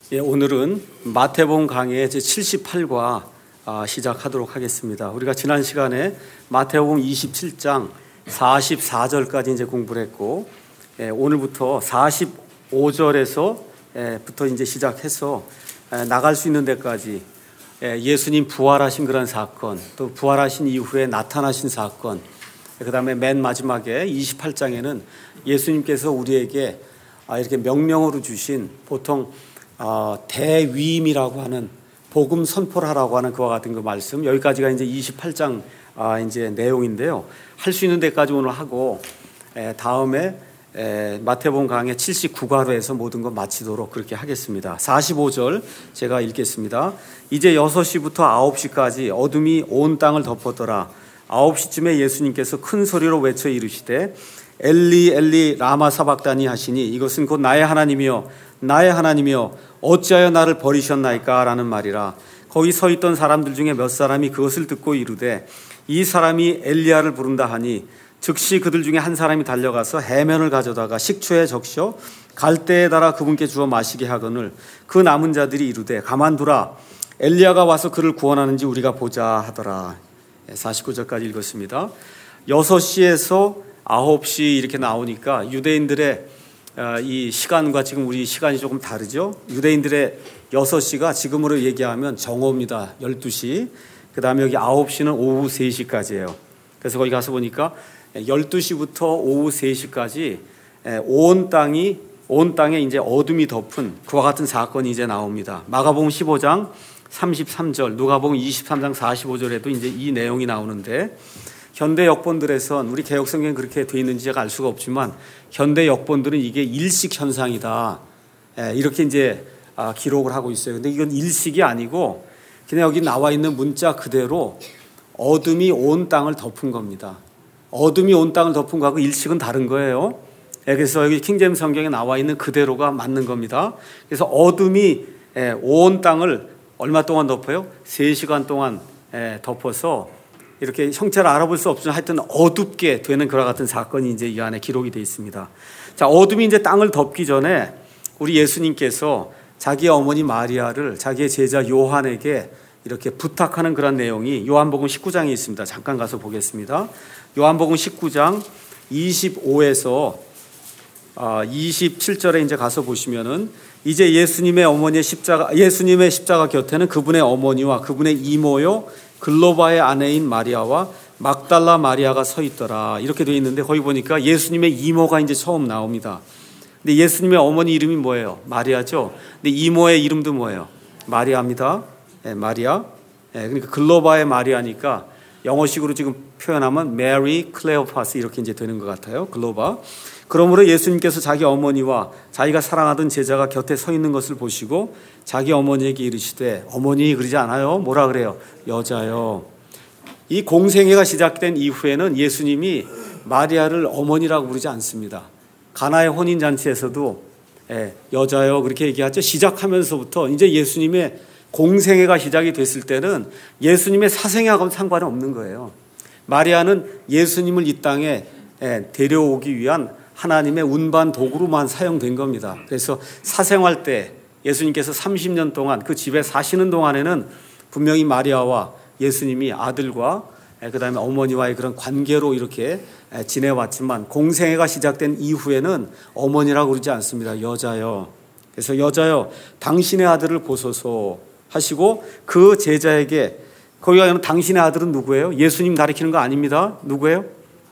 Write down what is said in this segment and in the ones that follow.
오늘은 마태복음 강의 제78과 시작하도록 하겠습니다. 우리가 지난 시간에 마태복음 27장 44절까지 이제 공부를 했고, 오늘부터 45절에서부터 이제 시작해서 나갈 수 있는 데까지 예수님 부활하신 그런 사건, 또 부활하신 이후에 나타나신 사건, 그 다음에 맨 마지막에 28장에는 예수님께서 우리에게 이렇게 명령으로 주신 보통 대위임이라고 하는 복음 선포를 하라고 하는 그와 같은 그 말씀, 여기까지가 이제 28장 이제 내용인데요. 할 수 있는 데까지 오늘 하고 다음에 마태복음 강의 79가로 해서 모든 것 마치도록 그렇게 하겠습니다. 45절 제가 읽겠습니다. 이제 6시부터 9시까지 어둠이 온 땅을 덮었더라. 9시쯤에 예수님께서 큰 소리로 외쳐 이르시되 엘리 엘리 라마 사박다니 하시니 이것은 곧 나의 하나님이여 나의 하나님이여 어찌하여 나를 버리셨나이까 라는 말이라. 거기 서 있던 사람들 중에 몇 사람이 그것을 듣고 이르되 이 사람이 엘리야를 부른다 하니 즉시 그들 중에 한 사람이 달려가서 해면을 가져다가 식초에 적셔 갈대에 달아 그분께 주어 마시게 하거늘 그 남은 자들이 이르되 가만두라 엘리야가 와서 그를 구원하는지 우리가 보자 하더라. 49절까지 읽었습니다. 6시에서 9시 이렇게 나오니까 유대인들의 이 시간과 지금 우리 시간이 조금 다르죠. 유대인들의 6시가 지금으로 얘기하면 정오입니다. 12시. 그 다음에 여기 9시는 오후 3시까지예요. 그래서 거기 가서 보니까 12시부터 오후 3시까지 온 땅에 이제 어둠이 덮은 그와 같은 사건이 이제 나옵니다. 마가복음 15장 33절, 누가복음 23장 45절에도 이제 이 내용이 나오는데, 현대 역본들에선 우리 개혁성경에 그렇게 돼 있는지 제가 알 수가 없지만 현대 역본들은 이게 일식 현상이다 이렇게 이제 기록을 하고 있어요. 근데 이건 일식이 아니고 그냥 여기 나와 있는 문자 그대로 어둠이 온 땅을 덮은 겁니다. 어둠이 온 땅을 덮은 거하고 일식은 다른 거예요. 그래서 여기 킹제임스 성경에 나와 있는 그대로가 맞는 겁니다. 그래서 어둠이 온 땅을 얼마 동안 덮어요? 3시간 동안 덮어서 이렇게 형체를 알아볼 수 없지만 하여튼 어둡게 되는 그와 같은 사건이 이제 이 안에 기록이 되어 있습니다. 자, 어둠이 이제 땅을 덮기 전에 우리 예수님께서 자기 어머니 마리아를 자기의 제자 요한에게 이렇게 부탁하는 그런 내용이 요한복음 19장에 있습니다. 잠깐 가서 보겠습니다. 요한복음 19장 25에서 27절에 이제 가서 보시면은 이제 예수님의 십자가 곁에는 그분의 어머니와 그분의 이모요 글로바의 아내인 마리아와 막달라 마리아가 서 있더라. 이렇게 되어 있는데 거기 보니까 예수님의 이모가 이제 처음 나옵니다. 근데 예수님의 어머니 이름이 뭐예요? 마리아죠. 근데 이모의 이름도 뭐예요? 마리아입니다. 마리아. 그러니까 글로바의 마리아니까 영어식으로 지금 표현하면 메리 클레오파스 이렇게 이제 되는 것 같아요. 글로바. 그러므로 예수님께서 자기 어머니와 자기가 사랑하던 제자가 곁에 서 있는 것을 보시고 자기 어머니에게 이르시되, 어머니 그러지 않아요? 뭐라 그래요? 여자요. 이 공생애가 시작된 이후에는 예수님이 마리아를 어머니라고 부르지 않습니다. 가나의 혼인잔치에서도 여자요 그렇게 얘기하죠. 시작하면서부터 이제 예수님의 공생애가 시작이 됐을 때는 예수님의 사생애하고는 상관이 없는 거예요. 마리아는 예수님을 이 땅에 데려오기 위한 하나님의 운반 도구로만 사용된 겁니다. 그래서 사생활 때 예수님께서 30년 동안 그 집에 사시는 동안에는 분명히 마리아와 예수님이 아들과 그 다음에 어머니와의 그런 관계로 이렇게 지내왔지만 공생애가 시작된 이후에는 어머니라고 그러지 않습니다. 여자요. 그래서 여자요 당신의 아들을 보소서 하시고 그 제자에게, 거기가 있는 당신의 아들은 누구예요? 예수님 가리키는 거 아닙니다. 누구예요?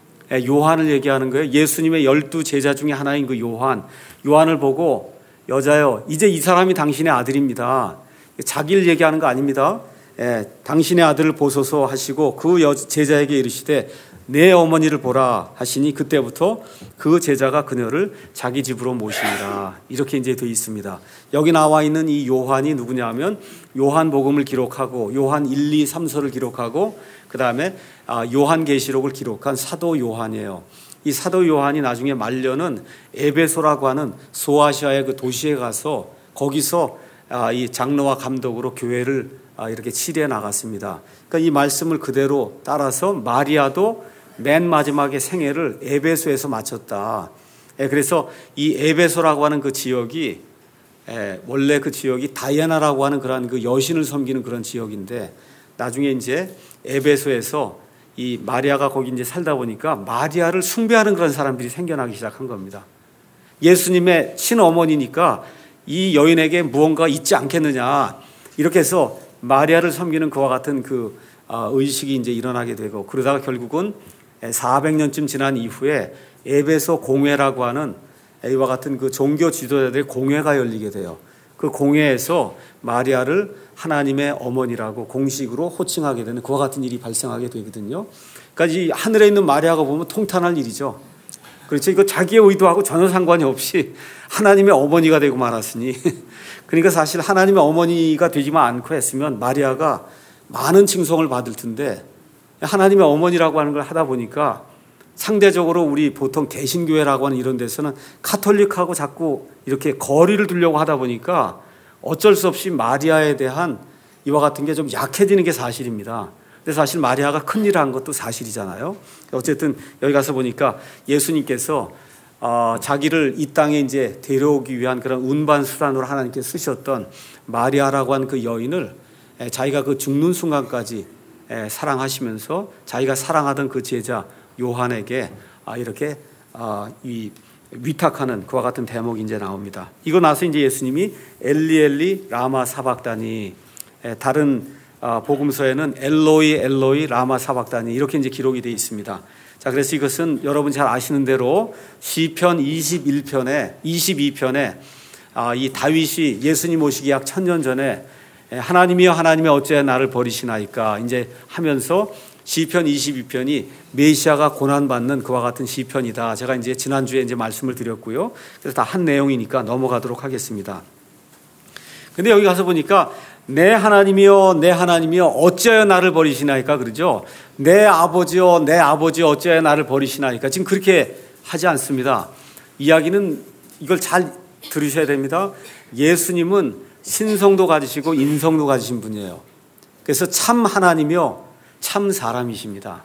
요한을 얘기하는 거예요. 예수님의 12제자 중에 하나인 그 요한을 보고 여자요 이제 이 사람이 당신의 아들입니다. 자기를 얘기하는 거 아닙니다. 당신의 아들을 보소서 하시고 그 제자에게 이르시되 내 어머니를 보라 하시니 그때부터 그 제자가 그녀를 자기 집으로 모시니라. 이렇게 이제 되어 있습니다. 여기 나와 있는 이 요한이 누구냐면 요한복음을 기록하고 요한 1, 2, 3서를 기록하고 그 다음에 요한계시록을 기록한 사도 요한이에요. 이 사도 요한이 나중에 말년은 에베소라고 하는 소아시아의 그 도시에 가서 거기서 이 장로와 감독으로 교회를 이렇게 치리해 나갔습니다. 그러니까 이 말씀을 그대로 따라서 마리아도 맨 마지막에 생애를 에베소에서 마쳤다. 그래서 이 에베소라고 하는 그 지역이 원래 그 지역이 다이애나라고 하는 그런 그 여신을 섬기는 그런 지역인데 나중에 이제 에베소에서 이 마리아가 거기 이제 살다 보니까 마리아를 숭배하는 그런 사람들이 생겨나기 시작한 겁니다. 예수님의 친어머니니까 이 여인에게 무언가 있지 않겠느냐 이렇게 해서 마리아를 섬기는 그와 같은 그 의식이 이제 일어나게 되고 그러다가 결국은 400년쯤 지난 이후에 에베소 공회라고 하는 이와 같은 그 종교 지도자들의 공회가 열리게 돼요. 그 공회에서 마리아를 하나님의 어머니라고 공식으로 호칭하게 되는 그와 같은 일이 발생하게 되거든요. 그러니까 이 하늘에 있는 마리아가 보면 통탄할 일이죠. 그렇죠. 이거 자기의 의도하고 전혀 상관이 없이 하나님의 어머니가 되고 말았으니 그러니까 사실 하나님의 어머니가 되지만 않고 했으면 마리아가 많은 칭송을 받을 텐데 하나님의 어머니라고 하는 걸 하다 보니까 상대적으로 우리 보통 개신교회라고 하는 이런 데서는 카톨릭하고 자꾸 이렇게 거리를 두려고 하다 보니까 어쩔 수 없이 마리아에 대한 이와 같은 게 좀 약해지는 게 사실입니다. 근데 사실 마리아가 큰일을 한 것도 사실이잖아요. 어쨌든 여기 가서 보니까 예수님께서 자기를 이 땅에 이제 데려오기 위한 그런 운반 수단으로 하나님께 쓰셨던 마리아라고 하는 그 여인을 자기가 그 죽는 순간까지 사랑하시면서 자기가 사랑하던 그 제자 요한에게 이렇게 위탁하는 그와 같은 대목이 이제 나옵니다. 이거 나서 이제 예수님이 엘리 엘리 라마 사박다니, 다른 복음서에는 엘로이 엘로이 라마 사박다니 이렇게 이제 기록이 되어 있습니다. 자, 그래서 이것은 여러분 잘 아시는 대로 시편 22편에 이 다윗이 예수님 오시기 약 1000년 전에 하나님이여 하나님이여 어찌하여 나를 버리시나이까 이제 하면서 시편 22편이 메시아가 고난받는 그와 같은 시편이다. 제가 이제 지난주에 이제 말씀을 드렸고요. 그래서 다 한 내용이니까 넘어가도록 하겠습니다. 근데 여기 가서 보니까 내 하나님이여 내 하나님이여 어찌하여 나를 버리시나이까 그러죠. 내 아버지여 내 아버지여 어찌하여 나를 버리시나이까 지금 그렇게 하지 않습니다. 이야기는 이걸 잘 들으셔야 됩니다. 예수님은 신성도 가지시고 인성도 가지신 분이에요. 그래서 참 하나님이요 참 사람이십니다.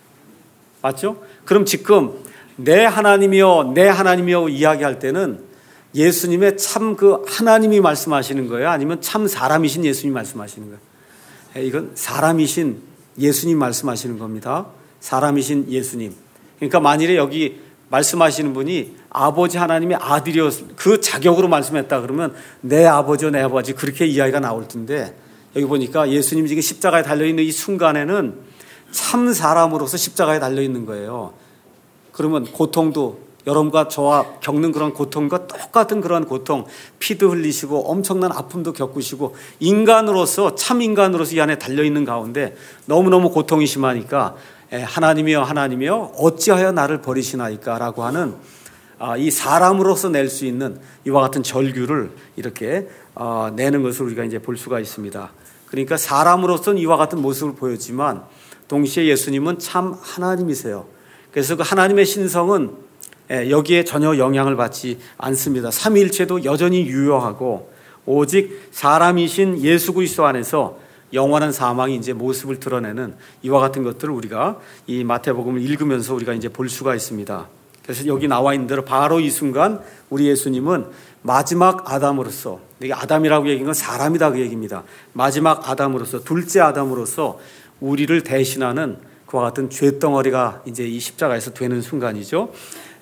맞죠? 그럼 지금 내 하나님이여 내 하나님이여 이야기할 때는 예수님의 참 그 하나님이 말씀하시는 거예요? 아니면 참 사람이신 예수님이 말씀하시는 거예요? 이건 사람이신 예수님 말씀하시는 겁니다. 사람이신 예수님. 그러니까 만일에 여기 말씀하시는 분이 아버지 하나님의 아들이었 그 자격으로 말씀했다 그러면 내 아버지요 내 아버지 그렇게 이야기가 나올 텐데 여기 보니까 예수님이 지금 십자가에 달려있는 이 순간에는 참 사람으로서 십자가에 달려있는 거예요. 그러면 고통도 여러분과 저와 겪는 그런 고통과 똑같은 그런 고통, 피도 흘리시고 엄청난 아픔도 겪으시고 인간으로서 참 인간으로서 이 안에 달려있는 가운데 너무너무 고통이 심하니까 하나님이여 하나님이여 어찌하여 나를 버리시나이까 라고 하는 이 사람으로서 낼 수 있는 이와 같은 절규를 이렇게 내는 것을 우리가 이제 볼 수가 있습니다. 그러니까 사람으로서는 이와 같은 모습을 보였지만 동시에 예수님은 참 하나님이세요. 그래서 그 하나님의 신성은 여기에 전혀 영향을 받지 않습니다. 삼위일체도 여전히 유효하고 오직 사람이신 예수 그리스도 안에서 영원한 사망이 이제 모습을 드러내는 이와 같은 것들을 우리가 이 마태복음을 읽으면서 우리가 이제 볼 수가 있습니다. 그래서 여기 나와 있는 대로 바로 이 순간 우리 예수님은 마지막 아담으로서, 이게 아담이라고 얘기한 건 사람이다 그 얘기입니다. 마지막 아담으로서, 둘째 아담으로서 우리를 대신하는 그와 같은 죄덩어리가 이제 이 십자가에서 되는 순간이죠.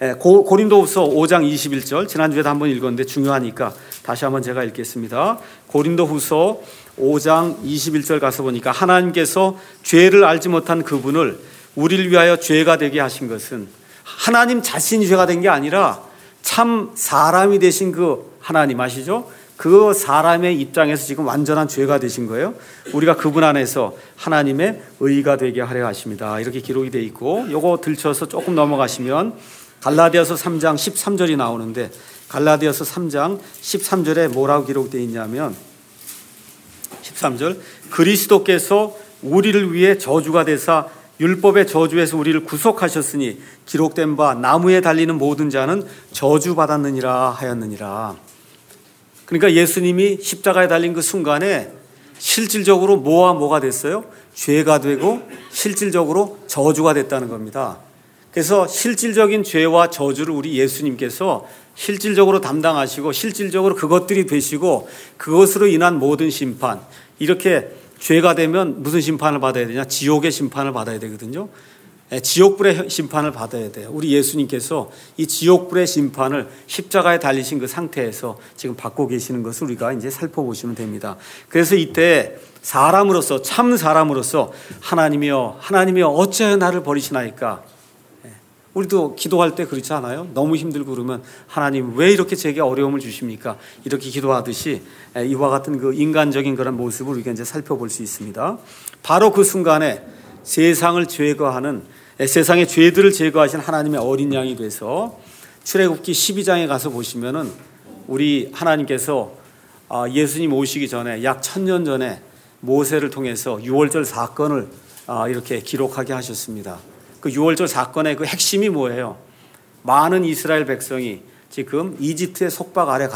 고린도후서 5장 21절 지난주에도 한번 읽었는데 중요하니까 다시 한번 제가 읽겠습니다. 고린도후서 5장 21절 가서 보니까 하나님께서 죄를 알지 못한 그분을 우리를 위하여 죄가 되게 하신 것은 하나님 자신이 죄가 된 게 아니라 참 사람이 되신 그 하나님 아시죠? 그 사람의 입장에서 지금 완전한 죄가 되신 거예요. 우리가 그분 안에서 하나님의 의가 되게 하려 하십니다. 이렇게 기록이 되어 있고 요거 들쳐서 조금 넘어가시면 갈라디아서 3장 13절이 나오는데 갈라디아서 3장 13절에 뭐라고 기록되어 있냐면 13절 그리스도께서 우리를 위해 저주가 되사 율법의 저주에서 우리를 구속하셨으니 기록된 바 나무에 달리는 모든 자는 저주받았느니라 하였느니라. 그러니까 예수님이 십자가에 달린 그 순간에 실질적으로 뭐와 뭐가 됐어요? 죄가 되고 실질적으로 저주가 됐다는 겁니다. 그래서 실질적인 죄와 저주를 우리 예수님께서 실질적으로 담당하시고 실질적으로 그것들이 되시고 그것으로 인한 모든 심판, 이렇게 죄가 되면 무슨 심판을 받아야 되냐? 지옥의 심판을 받아야 되거든요. 지옥불의 심판을 받아야 돼요. 우리 예수님께서 이 지옥불의 심판을 십자가에 달리신 그 상태에서 지금 받고 계시는 것을 우리가 이제 살펴보시면 됩니다. 그래서 이때 사람으로서, 참 사람으로서 하나님이여 어찌하여 나를 버리시나이까? 우리도 기도할 때 그렇지 않아요? 너무 힘들고 그러면 하나님 왜 이렇게 제게 어려움을 주십니까? 이렇게 기도하듯이 이와 같은 그 인간적인 그런 모습을 우리가 이제 살펴볼 수 있습니다. 바로 그 순간에 세상을 제거하는, 세상의 죄들을 제거하신 하나님의 어린 양이 돼서 출애굽기 12장에 가서 보시면은 우리 하나님께서 예수님 오시기 전에 약 1000년 전에 모세를 통해서 유월절 사건을 이렇게 기록하게 하셨습니다. 그 유월절 사건의 그 핵심이 뭐예요? 많은 이스라엘 백성이 지금 이집트의 속박 아래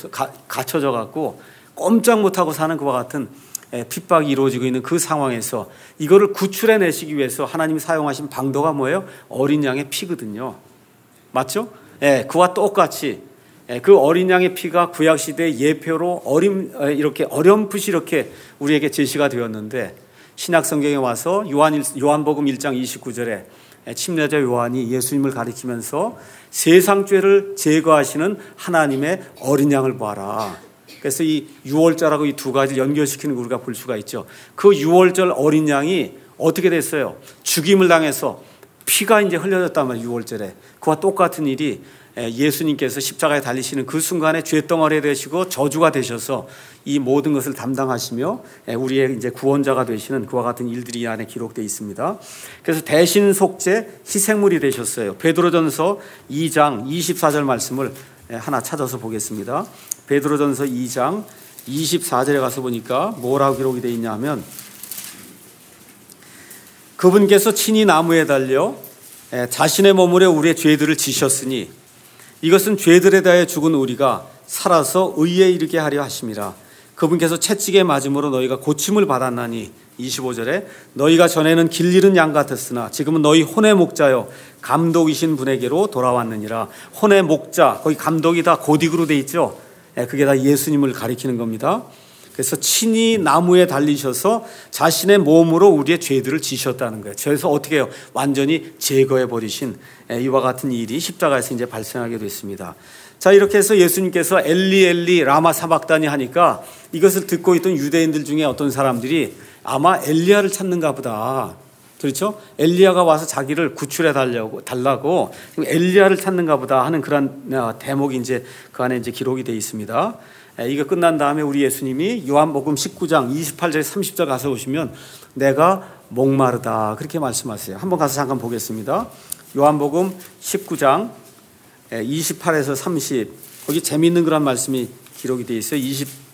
갇혀져 갖고 꼼짝 못하고 사는 그와 같은 핍박이 이루어지고 있는 그 상황에서 이거를 구출해내시기 위해서 하나님이 사용하신 방도가 뭐예요? 어린 양의 피거든요. 맞죠? 그와 똑같이 그 어린 양의 피가 구약시대의 예표로 이렇게 어렴풋이 이렇게 우리에게 제시가 되었는데, 신약성경에 와서 요한복음 1장 29절에 침례자 요한이 예수님을 가리키면서 세상 죄를 제거하시는 하나님의 어린 양을 보아라. 그래서 이 유월절하고 이 두 가지를 연결시키는 걸 우리가 볼 수가 있죠. 그 유월절 어린 양이 어떻게 됐어요? 죽임을 당해서 피가 이제 흘려졌단 말이에요. 유월절에. 그와 똑같은 일이 예수님께서 십자가에 달리시는 그 순간에 죄덩어리 되시고 저주가 되셔서 이 모든 것을 담당하시며 우리의 이제 구원자가 되시는 그와 같은 일들이 이 안에 기록되어 있습니다. 그래서 대신 속죄 희생물이 되셨어요. 베드로전서 2장 24절 말씀을 하나 찾아서 보겠습니다. 베드로전서 2장 24절에 가서 보니까 뭐라고 기록이 되어 있냐면, 그분께서 친히 나무에 달려 자신의 몸으로 우리의 죄들을 지셨으니 이것은 죄들에 대하여 죽은 우리가 살아서 의에 이르게 하려 하심이라. 그분께서 채찍에 맞음으로 너희가 고침을 받았나니, 25절에 너희가 전에는 길 잃은 양 같았으나 지금은 너희 혼의 목자여 감독이신 분에게로 돌아왔느니라. 혼의 목자, 거기 감독이 다 고딕으로 돼 있죠. 그게 다 예수님을 가리키는 겁니다. 그래서 친히 나무에 달리셔서 자신의 몸으로 우리의 죄들을 지셨다는 거예요. 그래서 어떻게 해요? 완전히 제거해 버리신 이와 같은 일이 십자가에서 이제 발생하게 됐습니다. 자, 이렇게 해서 예수님께서 엘리 엘리 라마 사박다니 하니까 이것을 듣고 있던 유대인들 중에 어떤 사람들이 아마 엘리야를 찾는가 보다. 그렇죠? 엘리야가 와서 자기를 구출해 달라고 엘리야를 찾는가 보다 하는 그런 대목이 이제 그 안에 이제 기록이 되어 있습니다. 이거 끝난 다음에 우리 예수님이 요한복음 19장 28절 30절 가서 보시면 내가 목마르다 그렇게 말씀하세요. 한번 가서 잠깐 보겠습니다. 요한복음 19장 28에서 30, 거기 재미있는 그런 말씀이 기록이 되어 있어요.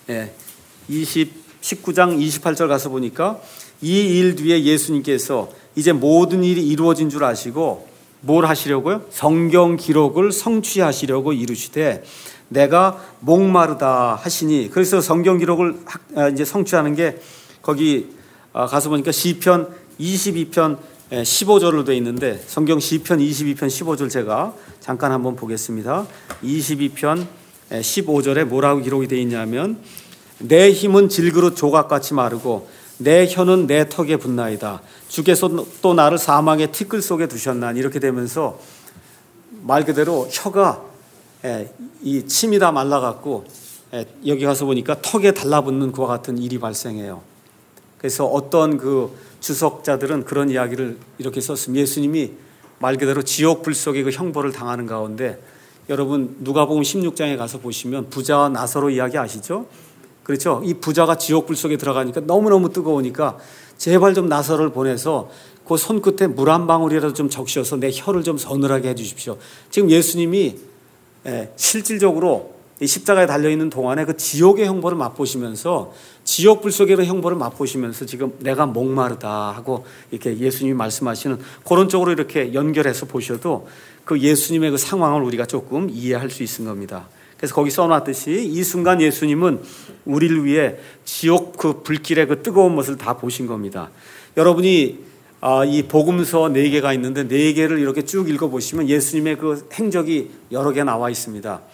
19장 28절 가서 보니까 이 일 뒤에 예수님께서 이제 모든 일이 이루어진 줄 아시고 뭘 하시려고요? 성경 기록을 성취하시려고 이르시되 내가 목마르다 하시니, 그래서 성경 기록을 이제 성취하는 게 거기 가서 보니까 시편 22편 15절로 되어 있는데, 성경 시편 22편 15절 제가 잠깐 한번 보겠습니다. 22편 15절에 뭐라고 기록이 되어 있냐면 내 힘은 질그릇 조각같이 마르고 내 혀는 내 턱에 붙나이다. 주께서 또 나를 사망의 티끌 속에 두셨나니, 이렇게 되면서 말 그대로 혀가 이 침이 다 말라갖고 여기 가서 보니까 턱에 달라붙는 그와 같은 일이 발생해요. 그래서 어떤 그 주석자들은 그런 이야기를 이렇게 썼습니다. 예수님이 말 그대로 지옥 불 속에 그 형벌을 당하는 가운데, 여러분 누가복음 16장에 가서 보시면 부자와 나사로 이야기 아시죠? 그렇죠? 이 부자가 지옥 불 속에 들어가니까 너무너무 뜨거우니까 제발 좀 나사로를 보내서 그 손끝에 물 한 방울이라도 좀 적셔서 내 혀를 좀 서늘하게 해 주십시오. 지금 예수님이 실질적으로 이 십자가에 달려있는 동안에 그 지옥의 형벌을 맛보시면서, 지옥 불 속의 형벌을 맛보시면서 지금 내가 목마르다 하고 이렇게 예수님이 말씀하시는 그런 쪽으로 이렇게 연결해서 보셔도 그 예수님의 그 상황을 우리가 조금 이해할 수 있는 겁니다. 그래서 거기 써놨듯이 이 순간 예수님은 우리를 위해 지옥 그 불길의 그 뜨거운 것을 다 보신 겁니다. 여러분이 이 복음서 4개가 있는데 4개를 이렇게 쭉 읽어보시면 예수님의 그 행적이 여러 개 나와 있습니다.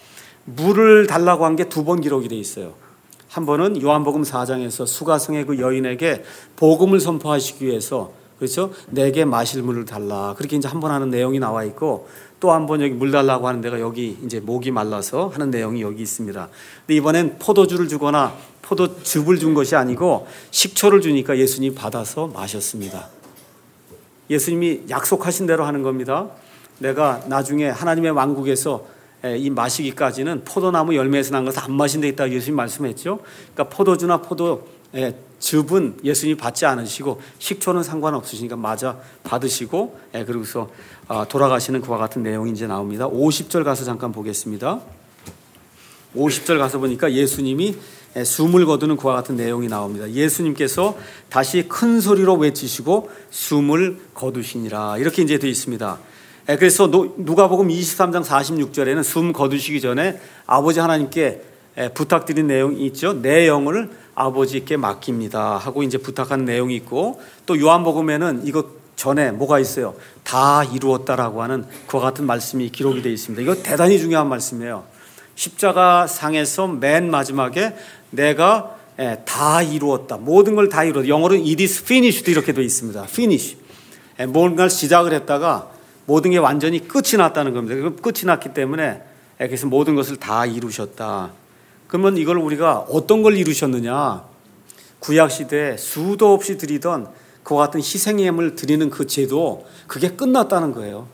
물을 달라고 한 게 2번 기록이 돼 있어요. 한 번은 요한복음 4장에서 수가성의 그 여인에게 복음을 선포하시기 위해서, 그렇죠? 내게 마실 물을 달라. 그렇게 이제 한 번 하는 내용이 나와 있고, 또 한 번 여기 물 달라고 하는 데가 여기 이제 목이 말라서 하는 내용이 여기 있습니다. 근데 이번엔 포도주를 주거나 포도즙을 준 것이 아니고 식초를 주니까 예수님이 받아서 마셨습니다. 예수님이 약속하신 대로 하는 겁니다. 내가 나중에 하나님의 왕국에서 이 마시기까지는 포도나무 열매에서 난 것을 안 마신데 있다고 예수님이 말씀했죠. 그러니까 포도주나 포도즙은 예수님이 받지 않으시고 식초는 상관없으시니까 마저 받으시고 그러고서 돌아가시는 그와 같은 내용이 이제 나옵니다. 50절 가서 잠깐 보겠습니다. 50절 가서 보니까 예수님이 숨을 거두는 그와 같은 내용이 나옵니다. 예수님께서 다시 큰 소리로 외치시고 숨을 거두시니라. 이렇게 이제 되어 있습니다. 그래서 누가복음 23장 46절에는 숨 거두시기 전에 아버지 하나님께 부탁드린 내용이 있죠. 내 영을 아버지께 맡깁니다 하고 이제 부탁하는 내용이 있고, 또 요한복음에는 이것 전에 뭐가 있어요? 다 이루었다라고 하는 그와 같은 말씀이 기록이 되어 있습니다. 이거 대단히 중요한 말씀이에요. 십자가 상에서 맨 마지막에 내가 다 이루었다, 모든 걸 다 이루었다. 영어로는 it is finished 이렇게 되어 있습니다. finish. 뭔가를 시작을 했다가 모든 게 완전히 끝이 났다는 겁니다. 끝이 났기 때문에 그래서 모든 것을 다 이루셨다. 그러면 이걸 우리가 어떤 걸 이루셨느냐? 구약시대에 수도 없이 드리던 그와 같은 희생예물 드리는 그 제도, 그게 끝났다는 거예요.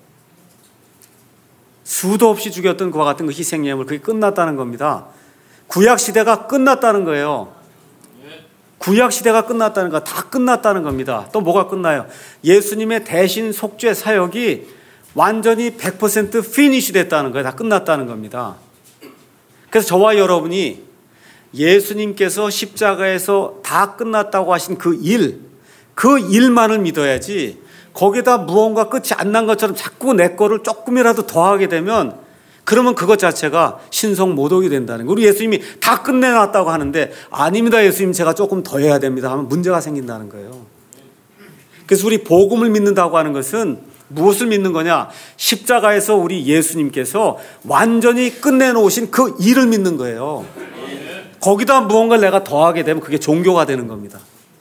수도 없이 죽였던 그와 같은 그 희생예물, 그게 끝났다는 겁니다. 구약시대가 끝났다는 거예요. 구약시대가 끝났다는 거, 다 끝났다는 겁니다. 또 뭐가 끝나요? 예수님의 대신 속죄 사역이 완전히 100% 피니시 됐다는 거예요. 다 끝났다는 겁니다. 그래서 저와 여러분이 예수님께서 십자가에서 다 끝났다고 하신 그 일만을 믿어야지, 거기다 무언가 끝이 안 난 것처럼 자꾸 내 거를 조금이라도 더하게 되면 그러면 그것 자체가 신성 모독이 된다는 거예요. 우리 예수님이 다 끝내놨다고 하는데 아닙니다, 예수님 제가 조금 더 해야 됩니다 하면 문제가 생긴다는 거예요. 그래서 우리 복음을 믿는다고 하는 것은 무엇을 믿는 거냐? 십자가에서 우리 예수님께서 완전히 끝내놓으신 그 일을 믿는 거예요. 거기다 무언가를 내가 더하게 되면 그게 종교가 되는 겁니다.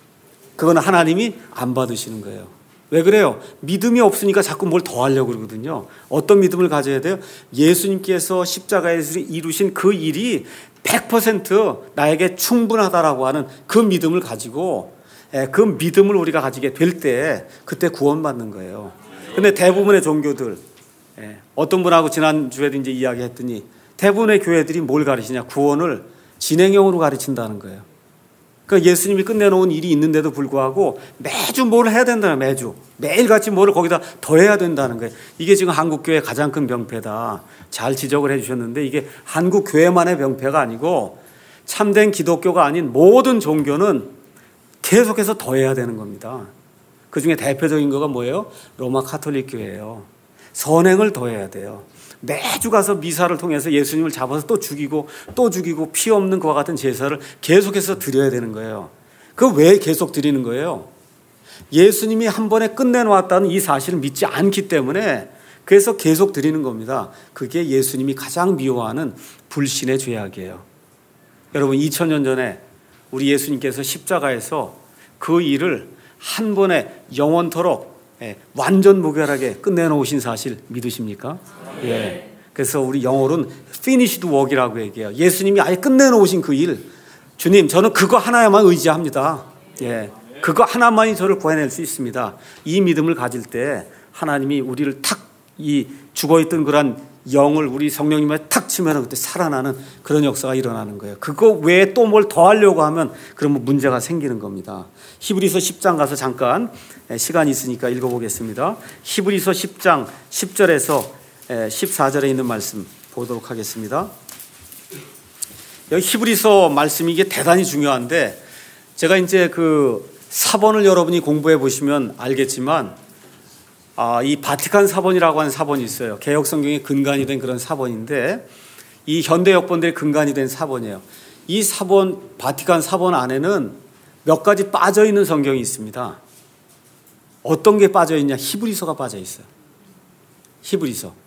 그건 하나님이 안 받으시는 거예요. 왜 그래요? 믿음이 없으니까 자꾸 뭘 더하려고 그러거든요. 어떤 믿음을 가져야 돼요? 예수님께서 십자가에서 이루신 그 일이 100% 나에게 충분하다라고 하는 그 믿음을 가지고, 그 믿음을 우리가 가지게 될 때 그때 구원받는 거예요. 근데 대부분의 종교들, 어떤 분하고 지난주에도 이제 이야기했더니 대부분의 교회들이 뭘 가르치냐? 구원을 진행형으로 가르친다는 거예요. 그러니까 예수님이 끝내놓은 일이 있는데도 불구하고 매주 뭘 해야 된다는, 매일같이 뭐를 거기다 더해야 된다는 거예요. 이게 지금 한국교회의 가장 큰 병폐다. 잘 지적을 해주셨는데 이게 한국교회만의 병폐가 아니고 참된 기독교가 아닌 모든 종교는 계속해서 더해야 되는 겁니다. 그 중에 대표적인 거가 뭐예요? 로마 가톨릭 교회예요. 선행을 더해야 돼요. 매주 가서 미사를 통해서 예수님을 잡아서 또 죽이고 피 없는 그와 같은 제사를 계속해서 드려야 되는 거예요. 그거 왜 계속 드리는 거예요? 예수님이 한 번에 끝내놓았다는 이 사실을 믿지 않기 때문에 그래서 계속 드리는 겁니다. 그게 예수님이 가장 미워하는 불신의 죄악이에요. 여러분, 2000년 전에 우리 예수님께서 십자가에서 그 일을 한 번에 영원토록 완전 무결하게 끝내놓으신 사실 믿으십니까? 예. 그래서 우리 영어로는 finished work이라고 얘기해요. 예수님이 아예 끝내놓으신 그 일, 주님 저는 그거 하나에만 의지합니다. 예. 그거 하나만이 저를 구해낼 수 있습니다. 이 믿음을 가질 때 하나님이 우리를 탁, 이 죽어있던 그런 영을 우리 성령님에 탁 치면 그때 살아나는 그런 역사가 일어나는 거예요. 그거 외에 또 뭘 더 하려고 하면 그러면 문제가 생기는 겁니다. 히브리서 10장 가서 잠깐 시간이 있으니까 읽어보겠습니다. 히브리서 10장 10절에서 14절에 있는 말씀 보도록 하겠습니다. 여기 히브리서 말씀이 이게 대단히 중요한데, 제가 이제 그 사본을 여러분이 공부해 보시면 알겠지만 이 바티칸 사본이라고 하는 사본이 있어요. 개혁 성경의 근간이 된 그런 사본인데, 이 현대 역본들의 근간이 된 사본이에요. 이 사본, 바티칸 사본 안에는 몇 가지 빠져 있는 성경이 있습니다. 어떤 게 빠져 있냐? 히브리서가 빠져 있어요. 히브리서.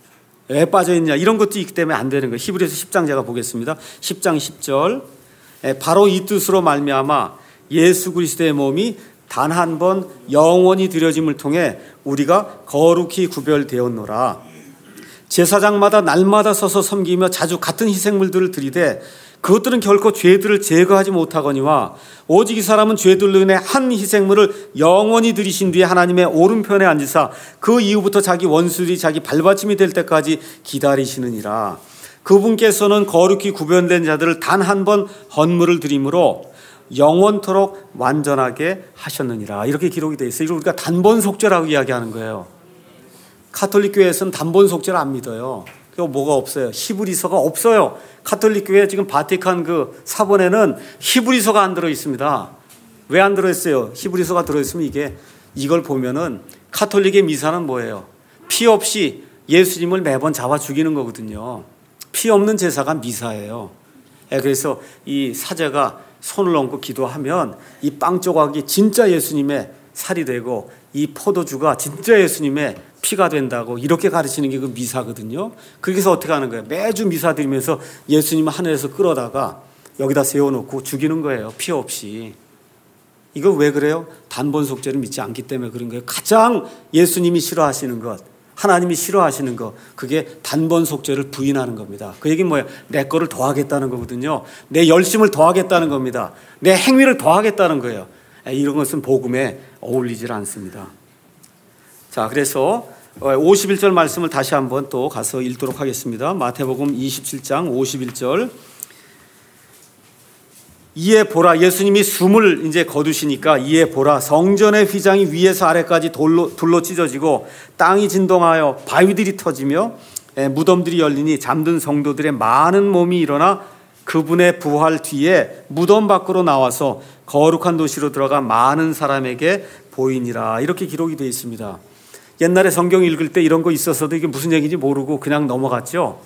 왜 빠져있냐 이런 것도 있기 때문에 안 되는 거예요. 히브리서 10장 제가 보겠습니다. 10장 10절 바로 이 뜻으로 말미암아 예수 그리스도의 몸이 단 한 번 영원히 드려짐을 통해 우리가 거룩히 구별되었노라. 제사장마다 날마다 서서 섬기며 자주 같은 희생물들을 드리되 그것들은 결코 죄들을 제거하지 못하거니와 오직 이 사람은 죄들로 인해 한 희생물을 영원히 드리신 뒤에 하나님의 오른편에 앉으사 그 이후부터 자기 원수들이 자기 발받침이 될 때까지 기다리시느니라. 그분께서는 거룩히 구별된 자들을 단 한 번 헌물을 드림으로 영원토록 완전하게 하셨느니라. 이렇게 기록이 되어 있어요. 이걸 우리가 단번 속죄라고 이야기하는 거예요. 가톨릭 교회에서는 단번 속죄를 안 믿어요. 그거 뭐가 없어요? 히브리서가 없어요. 가톨릭 교회 지금 바티칸 그 사본에는 히브리서가 안 들어 있습니다. 왜 안 들어 있어요? 히브리서가 들어 있으면 이걸 보면은 가톨릭의 미사는 뭐예요? 피 없이 예수님을 매번 잡아 죽이는 거거든요. 피 없는 제사가 미사예요. 그래서 이 사제가 손을 얹고 기도하면 이 빵 조각이 진짜 예수님의 살이 되고 이 포도주가 진짜 예수님의 피가 된다고 이렇게 가르치는 게 그 미사거든요. 그래서 어떻게 하는 거예요? 매주 미사 드리면서 예수님을 하늘에서 끌어다가 여기다 세워놓고 죽이는 거예요. 피 없이. 이거 왜 그래요? 단번 속죄를 믿지 않기 때문에 그런 거예요. 가장 예수님이 싫어하시는 것, 하나님이 싫어하시는 것, 그게 단번 속죄를 부인하는 겁니다. 그 얘기는 뭐예요? 내 거를 더하겠다는 거거든요. 내 열심을 더하겠다는 겁니다. 내 행위를 더하겠다는 거예요. 이런 것은 복음에 어울리질 않습니다. 자, 그래서 51절 말씀을 다시 한번 또 가서 읽도록 하겠습니다. 마태복음 27장 51절. 이에 보라, 예수님이 숨을 이제 거두시니까 이에 보라, 성전의 휘장이 위에서 아래까지 둘로 찢어지고 땅이 진동하여 바위들이 터지며 무덤들이 열리니 잠든 성도들의 많은 몸이 일어나 그분의 부활 뒤에 무덤 밖으로 나와서 거룩한 도시로 들어가 많은 사람에게 보이니라. 이렇게 기록이 되어 있습니다. 옛날에 성경 읽을 때 이런 거 있었어도 이게 무슨 얘기인지 모르고 그냥 넘어갔죠.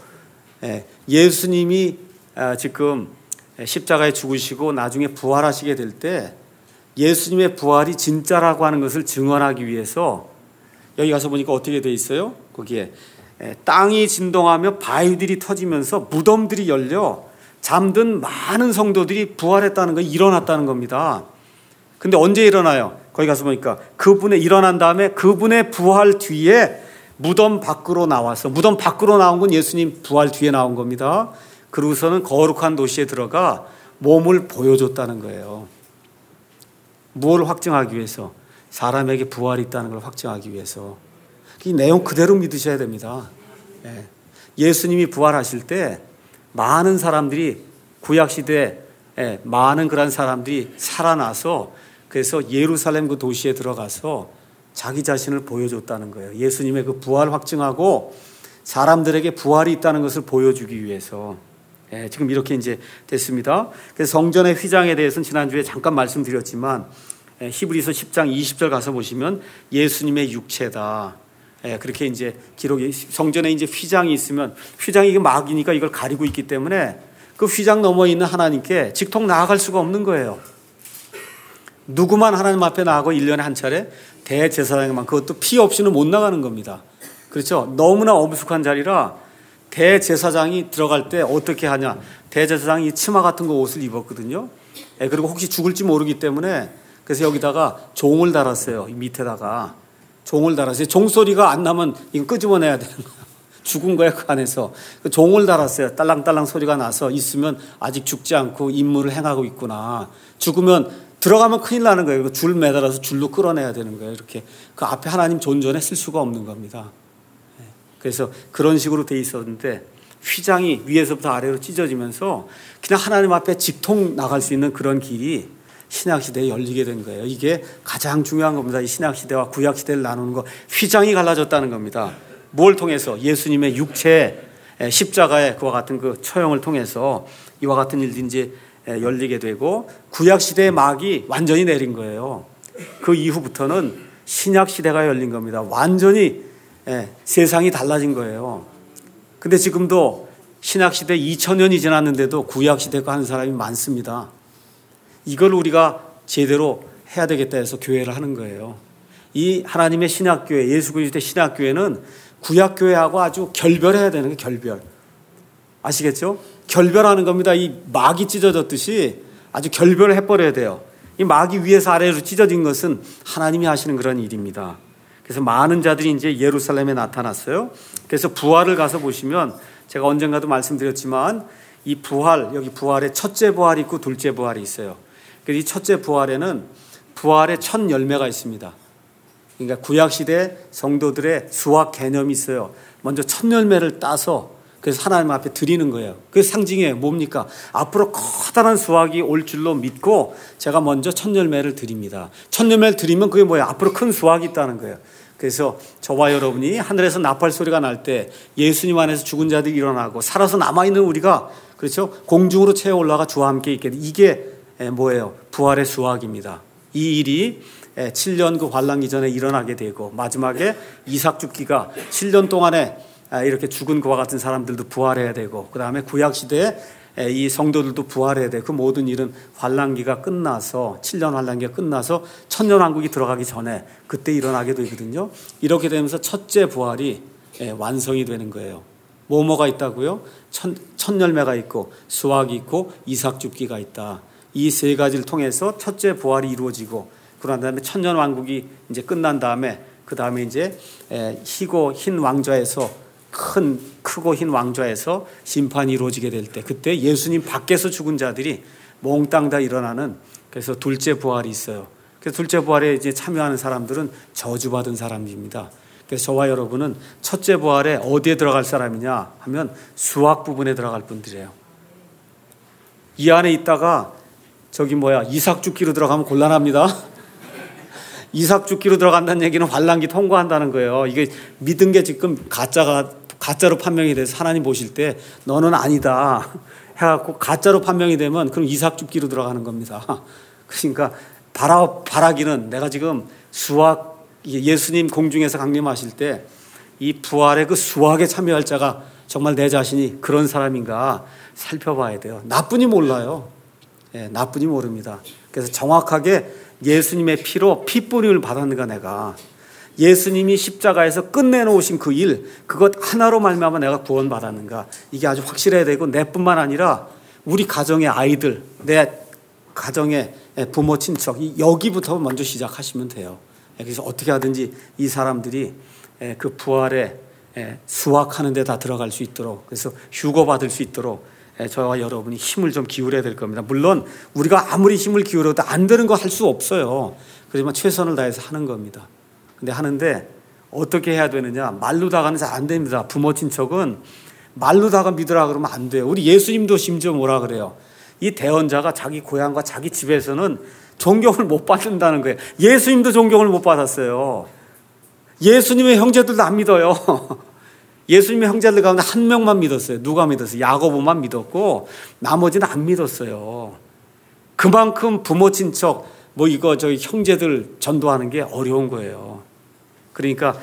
예수님이 지금 십자가에 죽으시고 나중에 부활하시게 될 때 예수님의 부활이 진짜라고 하는 것을 증언하기 위해서 여기 가서 보니까 어떻게 되어 있어요? 거기에 땅이 진동하며 바위들이 터지면서 무덤들이 열려 잠든 많은 성도들이 부활했다는 거, 일어났다는 겁니다. 근데 언제 일어나요? 거기 가서 보니까 그분의 일어난 다음에 그분의 부활 뒤에 무덤 밖으로 나와서, 무덤 밖으로 나온 건 예수님 부활 뒤에 나온 겁니다. 그러고서는 거룩한 도시에 들어가 몸을 보여줬다는 거예요. 무엇을 확증하기 위해서? 사람에게 부활이 있다는 걸 확증하기 위해서. 이 내용 그대로 믿으셔야 됩니다. 예수님이 부활하실 때 많은 사람들이 구약시대에 많은 그런 사람들이 살아나서 그래서 예루살렘 그 도시에 들어가서 자기 자신을 보여줬다는 거예요. 예수님의 그 부활 확증하고 사람들에게 부활이 있다는 것을 보여주기 위해서. 지금 이렇게 이제 됐습니다. 그래서 성전의 휘장에 대해서는 지난주에 잠깐 말씀드렸지만 히브리서 10장 20절 가서 보시면 예수님의 육체다. 그렇게 이제 기록이, 성전에 이제 휘장이 있으면 휘장이 이게 막이니까 이걸 가리고 있기 때문에 그 휘장 너머에 있는 하나님께 직통 나아갈 수가 없는 거예요. 누구만 하나님 앞에 나가고 1년에 한 차례 대제사장만, 그것도 피 없이는 못 나가는 겁니다. 그렇죠? 너무나 엄숙한 자리라 대제사장이 들어갈 때 어떻게 하냐. 대제사장이 치마 같은 거 옷을 입었거든요. 그리고 혹시 죽을지 모르기 때문에 그래서 여기다가 종을 달았어요. 밑에다가 종을 달았어요. 종소리가 안 나면 이거 끄집어내야 되는 거예요. 죽은 거야 그 안에서. 종을 달았어요. 딸랑딸랑 소리가 나서 있으면 아직 죽지 않고 임무를 행하고 있구나. 죽으면 들어가면 큰일 나는 거예요. 줄 매달아서 줄로 끌어내야 되는 거예요. 이렇게 그 앞에 하나님 존전에 쓸 수가 없는 겁니다. 그래서 그런 식으로 돼 있었는데 휘장이 위에서부터 아래로 찢어지면서 그냥 하나님 앞에 직통 나갈 수 있는 그런 길이 신약시대에 열리게 된 거예요. 이게 가장 중요한 겁니다. 이 신약시대와 구약시대를 나누는 거, 휘장이 갈라졌다는 겁니다. 뭘 통해서? 예수님의 육체 십자가의 그와 같은 그 처형을 통해서 이와 같은 일들이 이제 열리게 되고 구약시대의 막이 완전히 내린 거예요. 그 이후부터는 신약시대가 열린 겁니다. 완전히 세상이 달라진 거예요. 근데 지금도 신약시대 2000년이 지났는데도 구약시대가 하는 사람이 많습니다. 이걸 우리가 제대로 해야 되겠다 해서 교회를 하는 거예요. 이 하나님의 신약교회, 예수 그리스도의 신약교회는 구약교회하고 아주 결별해야 되는 게 결별. 아시겠죠? 결별하는 겁니다. 이 막이 찢어졌듯이 아주 결별을 해버려야 돼요. 이 막이 위에서 아래로 찢어진 것은 하나님이 하시는 그런 일입니다. 그래서 많은 자들이 이제 예루살렘에 나타났어요. 그래서 부활을 가서 보시면 제가 언젠가도 말씀드렸지만 이 부활, 여기 부활에 첫째 부활이 있고 둘째 부활이 있어요. 그래서 이 첫째 부활에는 부활의 첫 열매가 있습니다. 그러니까 구약시대 성도들의 수확 개념이 있어요. 먼저 첫 열매를 따서 그래서 하나님 앞에 드리는 거예요. 그게 상징이에요. 뭡니까? 앞으로 커다란 수확이 올 줄로 믿고 제가 먼저 첫 열매를 드립니다. 첫 열매를 드리면 그게 뭐예요? 앞으로 큰 수확이 있다는 거예요. 그래서 저와 여러분이 하늘에서 나팔 소리가 날 때 예수님 안에서 죽은 자들이 일어나고 살아서 남아있는 우리가 그렇죠? 공중으로 채워 올라가 주와 함께 있게 이게 뭐예요? 부활의 수확입니다. 이 일이 7년 그 환란기 전에 일어나게 되고 마지막에 이삭 죽기가 7년 동안에 이렇게 죽은 그와 같은 사람들도 부활해야 되고 그 다음에 구약시대에 이 성도들도 부활해야 되고 그 모든 일은 환란기가 끝나서 7년 환란기가 끝나서 천년왕국이 들어가기 전에 그때 일어나게 되거든요. 이렇게 되면서 첫째 부활이 완성이 되는 거예요. 뭐가 있다고요? 첫 열매가 있고 수확이 있고 이삭 죽기가 있다. 이 세 가지를 통해서 첫째 부활이 이루어지고 그런 다음에 천년왕국이 이제 끝난 다음에 그 다음에 이제 희고 흰 왕좌에서 크고 흰 왕좌에서 심판이 이루어지게 될 때 그때 예수님 밖에서 죽은 자들이 몽땅 다 일어나는 그래서 둘째 부활이 있어요. 그래서 둘째 부활에 이제 참여하는 사람들은 저주받은 사람입니다. 그래서 저와 여러분은 첫째 부활에 어디에 들어갈 사람이냐 하면 수학 부분에 들어갈 분들이에요. 이 안에 있다가 이삭 죽기로 들어가면 곤란합니다. 이삭 죽기로 들어간다는 얘기는 환란기 통과한다는 거예요. 이게 믿은 게 지금 가짜로 판명이 돼서 하나님 보실 때 너는 아니다 해갖고 가짜로 판명이 되면 그럼 이삭 죽기로 들어가는 겁니다. 그러니까 바라기는 내가 지금 예수님 공중에서 강림하실 때 이 부활의 그 수확에 참여할 자가 정말 내 자신이 그런 사람인가 살펴봐야 돼요. 나뿐이 몰라요. 나뿐이 모릅니다. 그래서 정확하게 예수님의 피로 피뿌림을 받았는가 내가 예수님이 십자가에서 끝내놓으신 그 일 그것 하나로 말미암아 내가 구원받았는가 이게 아주 확실해야 되고 내뿐만 아니라 우리 가정의 아이들 내 가정의 부모 친척 여기부터 먼저 시작하시면 돼요. 그래서 어떻게 하든지 이 사람들이 그 부활에 수확하는 데 다 들어갈 수 있도록 그래서 휴거받을 수 있도록 저와 여러분이 힘을 좀 기울여야 될 겁니다. 물론 우리가 아무리 힘을 기울여도 안 되는 거 할 수 없어요. 그렇지만 최선을 다해서 하는 겁니다. 근데 하는데 어떻게 해야 되느냐 말로다가는 잘 안 됩니다. 부모 친척은 말로다가 믿으라 그러면 안 돼요. 우리 예수님도 심지어 뭐라 그래요? 이 대언자가 자기 고향과 자기 집에서는 존경을 못 받는다는 거예요. 예수님도 존경을 못 받았어요. 예수님의 형제들도 안 믿어요. 예수님의 형제들 가운데 한 명만 믿었어요. 누가 믿었어요? 야고보만 믿었고 나머지는 안 믿었어요. 그만큼 부모 친척 형제들 전도하는 게 어려운 거예요. 그러니까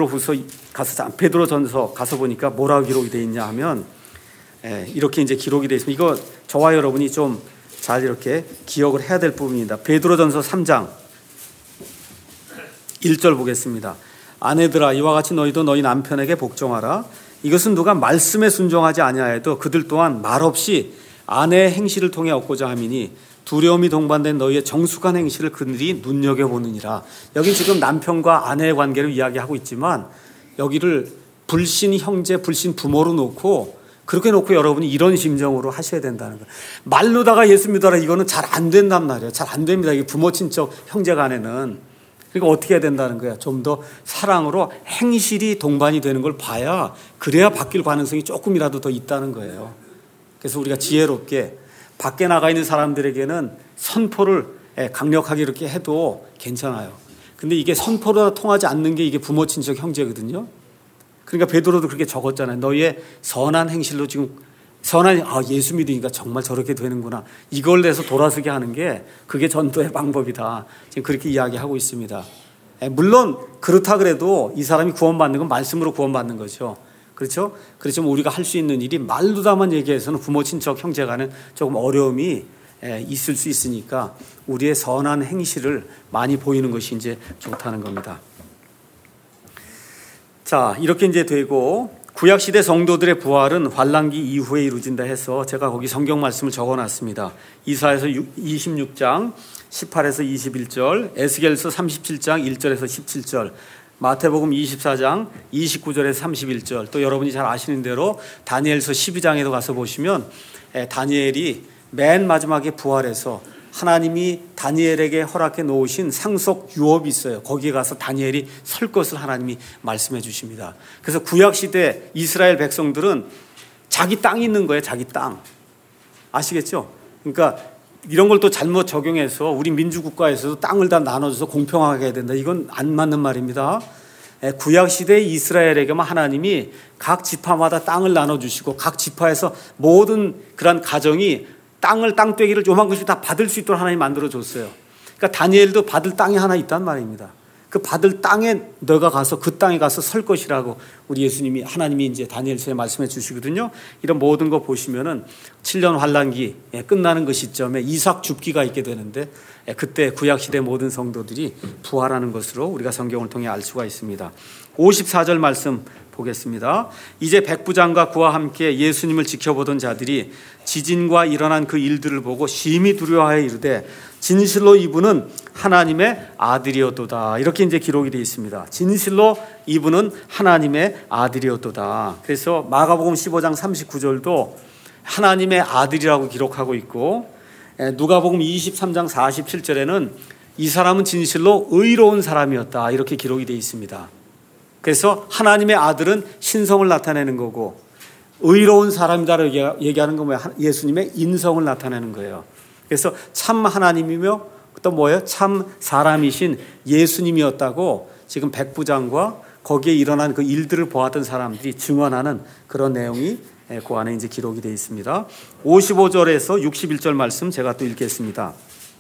베드로전서 가서 보니까 뭐라고 기록이 되어 있냐 하면 이렇게 이제 기록이 되어 있습니다. 이거 저와 여러분이 좀 잘 이렇게 기억을 해야 될 부분입니다. 베드로전서 3장 1절 보겠습니다. 아내들아 이와 같이 너희도 너희 남편에게 복종하라. 이것은 누가 말씀에 순종하지 아니하여도 그들 또한 말없이 아내의 행실을 통해 얻고자 함이니 두려움이 동반된 너희의 정숙한 행실을 그들이 눈여겨보느니라. 여기 지금 남편과 아내의 관계를 이야기하고 있지만 여기를 불신 형제, 불신 부모로 놓고 그렇게 놓고 여러분이 이런 심정으로 하셔야 된다는 거예요. 말로다가 예수 믿어라 이거는 잘 안 된단 말이에요. 잘 안 됩니다. 이게 부모 친척 형제 간에는. 그러니까 어떻게 해야 된다는 거야? 좀 더 사랑으로 행실이 동반이 되는 걸 봐야 그래야 바뀔 가능성이 조금이라도 더 있다는 거예요. 그래서 우리가 지혜롭게 밖에 나가 있는 사람들에게는 선포를 강력하게 이렇게 해도 괜찮아요. 근데 이게 선포로 통하지 않는 게 이게 부모 친척 형제거든요. 그러니까 베드로도 그렇게 적었잖아요. 너희의 선한 행실로 지금 예수 믿으니까 정말 저렇게 되는구나. 이걸 내서 돌아서게 하는 게 그게 전도의 방법이다. 지금 그렇게 이야기하고 있습니다. 물론 그렇다 그래도 이 사람이 구원받는 건 말씀으로 구원받는 거죠. 그렇죠? 그렇지만 우리가 할 수 있는 일이 말로다만 얘기해서는 부모 친척 형제 간에 조금 어려움이 있을 수 있으니까 우리의 선한 행실을 많이 보이는 것이 이제 좋다는 겁니다. 자, 이렇게 이제 되고 구약 시대 성도들의 부활은 환란기 이후에 이루어진다 해서 제가 거기 성경 말씀을 적어놨습니다. 이사야서 26장 18에서 21절, 에스겔서 37장 1절에서 17절, 마태복음 24장 29절에서 31절, 또 여러분이 잘 아시는 대로 다니엘서 12장에도 가서 보시면 다니엘이 맨 마지막에 부활해서 하나님이 다니엘에게 허락해 놓으신 상속 유업이 있어요. 거기에 가서 다니엘이 설 것을 하나님이 말씀해 주십니다. 그래서 구약시대 이스라엘 백성들은 자기 땅이 있는 거예요. 자기 땅. 아시겠죠? 그러니까 이런 걸 또 잘못 적용해서 우리 민주국가에서도 땅을 다 나눠줘서 공평하게 해야 된다. 이건 안 맞는 말입니다. 구약시대 이스라엘에게만 하나님이 각 지파마다 땅을 나눠주시고 각 지파에서 모든 그런 가정이 땅배기를 요만큼씩 다 받을 수 있도록 하나님이 만들어줬어요. 그러니까 다니엘도 받을 땅이 하나 있단 말입니다. 그 받을 땅에 너가 가서 그 땅에 가서 설 것이라고 우리 예수님이 하나님이 이제 다니엘서에 말씀해 주시거든요. 이런 모든 거 보시면은 7년 환란기 끝나는 그 시점에 이삭 죽기가 있게 되는데 그때 구약시대 모든 성도들이 부활하는 것으로 우리가 성경을 통해 알 수가 있습니다. 54절 말씀 보겠습니다. 이제 백부장과 그와 함께 예수님을 지켜보던 자들이 지진과 일어난 그 일들을 보고 심히 두려워하여 이르되 진실로 이분은 하나님의 아들이었도다. 이렇게 이제 기록이 되어 있습니다. 진실로 이분은 하나님의 아들이었도다. 그래서 마가복음 15장 39절도 하나님의 아들이라고 기록하고 있고 누가복음 23장 47절에는 이 사람은 진실로 의로운 사람이었다. 이렇게 기록이 되어 있습니다. 그래서 하나님의 아들은 신성을 나타내는 거고 의로운 사람이다라고 얘기하는 건 뭐예요? 예수님의 인성을 나타내는 거예요. 그래서 참 하나님이며 또 뭐예요? 참 사람이신 예수님이었다고 지금 백부장과 거기에 일어난 그 일들을 보았던 사람들이 증언하는 그런 내용이 그 안에 이제 기록이 되어 있습니다. 55절에서 61절 말씀 제가 또 읽겠습니다.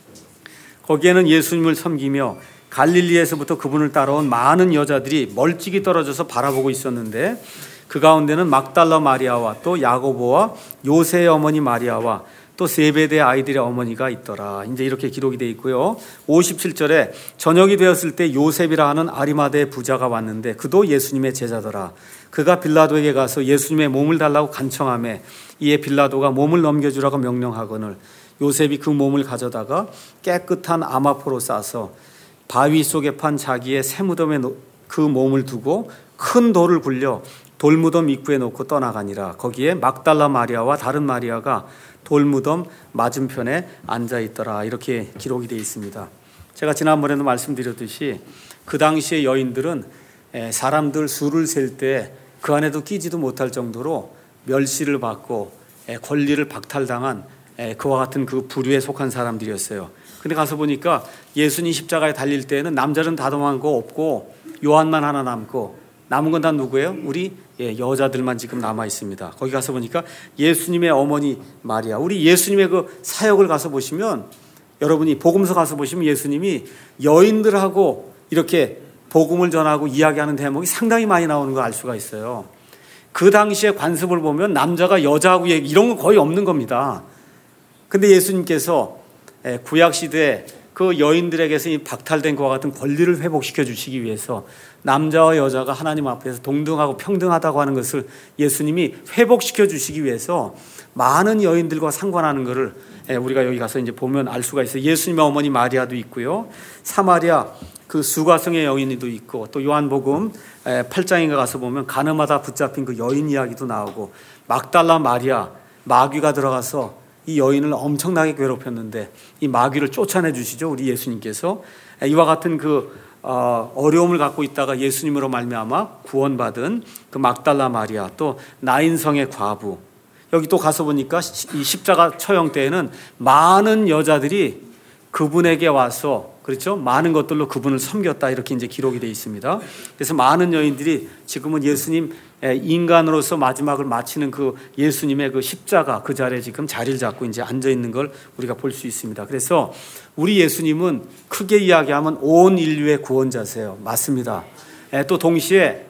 거기에는 예수님을 섬기며 갈릴리에서부터 그분을 따라온 많은 여자들이 멀찍이 떨어져서 바라보고 있었는데 그 가운데는 막달라 마리아와 또 야고보와 요새의 어머니 마리아와 또 세베대 아이들의 어머니가 있더라. 이제 이렇게 기록이 되어 있고요. 57절에 저녁이 되었을 때 요셉이라 하는 아리마대의 부자가 왔는데 그도 예수님의 제자더라. 그가 빌라도에게 가서 예수님의 몸을 달라고 간청하며 이에 빌라도가 몸을 넘겨주라고 명령하거늘 요셉이 그 몸을 가져다가 깨끗한 아마포로 싸서 바위 속에 판 자기의 새무덤에 그 몸을 두고 큰 돌을 굴려 돌무덤 입구에 놓고 떠나가니라. 거기에 막달라 마리아와 다른 마리아가 돌무덤 맞은편에 앉아있더라. 이렇게 기록이 되어 있습니다. 제가 지난번에도 말씀드렸듯이 그 당시의 여인들은 사람들 수를 셀 때 그 안에도 끼지도 못할 정도로 멸시를 받고 권리를 박탈당한 그와 같은 그 부류에 속한 사람들이었어요. 근데 가서 보니까 예수님 십자가에 달릴 때는 남자는 다 도망고 없고 요한만 하나 남고 남은 건 다 누구예요? 우리 여자들만 지금 남아 있습니다. 거기 가서 보니까 예수님의 어머니 마리아, 우리 예수님의 그 사역을 가서 보시면 여러분이 복음서 가서 보시면 예수님이 여인들하고 이렇게 복음을 전하고 이야기하는 대목이 상당히 많이 나오는 걸 알 수가 있어요. 그 당시의 관습을 보면 남자가 여자하고 이런 건 거의 없는 겁니다. 근데 예수님께서 구약시대에 그 여인들에게서 이 박탈된 것과 같은 권리를 회복시켜 주시기 위해서 남자와 여자가 하나님 앞에서 동등하고 평등하다고 하는 것을 예수님이 회복시켜 주시기 위해서 많은 여인들과 상관하는 것을 우리가 여기 가서 이제 보면 알 수가 있어요. 예수님의 어머니 마리아도 있고요. 사마리아 그 수가성의 여인도 있고 또 요한복음 8장인가 가서 보면 가늠하다 붙잡힌 그 여인 이야기도 나오고 막달라 마리아 마귀가 들어가서 이 여인을 엄청나게 괴롭혔는데 이 마귀를 쫓아내 주시죠. 우리 예수님께서 이와 같은 그 어려움을 갖고 있다가 예수님으로 말미암아 구원받은 그 막달라 마리아 또 나인성의 과부 여기 또 가서 보니까 이 십자가 처형 때에는 많은 여자들이 그분에게 와서 그렇죠? 많은 것들로 그분을 섬겼다 이렇게 이제 기록이 되어 있습니다. 그래서 많은 여인들이 지금은 예수님 인간으로서 마지막을 마치는 그 예수님의 그 십자가 그 자리에 지금 자리를 잡고 이제 앉아 있는 걸 우리가 볼 수 있습니다. 그래서 우리 예수님은 크게 이야기하면 온 인류의 구원자세요. 맞습니다. 또 동시에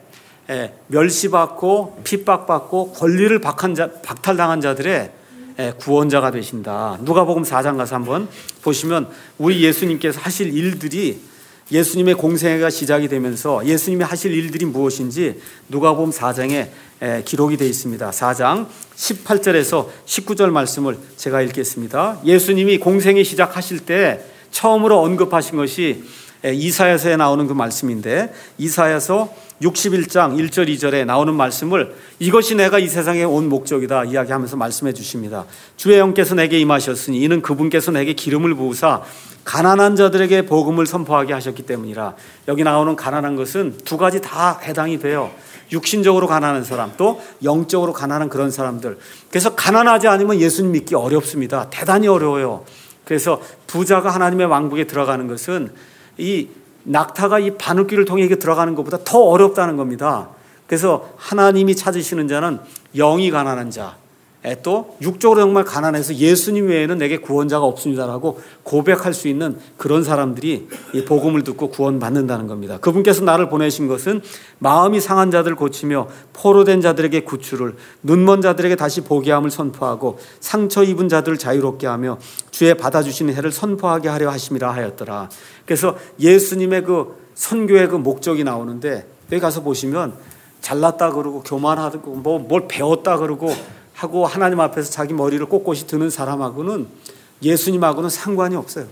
멸시받고 핍박받고 권리를 박탈당한 자들의 구원자가 되신다. 누가복음 4장 가서 한번 보시면 우리 예수님께서 하실 일들이 예수님의 공생애가 시작이 되면서 예수님이 하실 일들이 무엇인지 누가복음 4장에 기록이 되어 있습니다. 4장 18절에서 19절 말씀을 제가 읽겠습니다. 예수님이 공생애 시작하실 때 처음으로 언급하신 것이 이사야서에 나오는 그 말씀인데, 이사야서 61장 1절 2절에 나오는 말씀을 이것이 내가 이 세상에 온 목적이다 이야기하면서 말씀해 주십니다. 주의 영께서 내게 임하셨으니 이는 그분께서 내게 기름을 부으사 가난한 자들에게 복음을 선포하게 하셨기 때문이라. 여기 나오는 가난한 것은 두 가지 다 해당이 돼요. 육신적으로 가난한 사람, 또 영적으로 가난한 그런 사람들. 그래서 가난하지 않으면 예수님 믿기 어렵습니다. 대단히 어려워요. 그래서 부자가 하나님의 왕국에 들어가는 것은 이 낙타가 이 바늘귀를 통해 이게 들어가는 것보다 더 어렵다는 겁니다. 그래서 하나님이 찾으시는 자는 영이 가난한 자, 또 육적으로 정말 가난해서 예수님 외에는 내게 구원자가 없습니다라고 고백할 수 있는 그런 사람들이 이 복음을 듣고 구원받는다는 겁니다. 그분께서 나를 보내신 것은 마음이 상한 자들을 고치며 포로된 자들에게 구출을, 눈먼 자들에게 다시 보게 함을 선포하고 상처 입은 자들을 자유롭게 하며 주의 받아주시는 해를 선포하게 하려 하심이라 하였더라. 그래서 예수님의 그 선교의 그 목적이 나오는데, 여기 가서 보시면 잘났다 그러고 교만하고 뭘 배웠다 그러고 하고 하나님 앞에서 자기 머리를 꼿꼿이 드는 사람하고는 예수님하고는 상관이 없어요.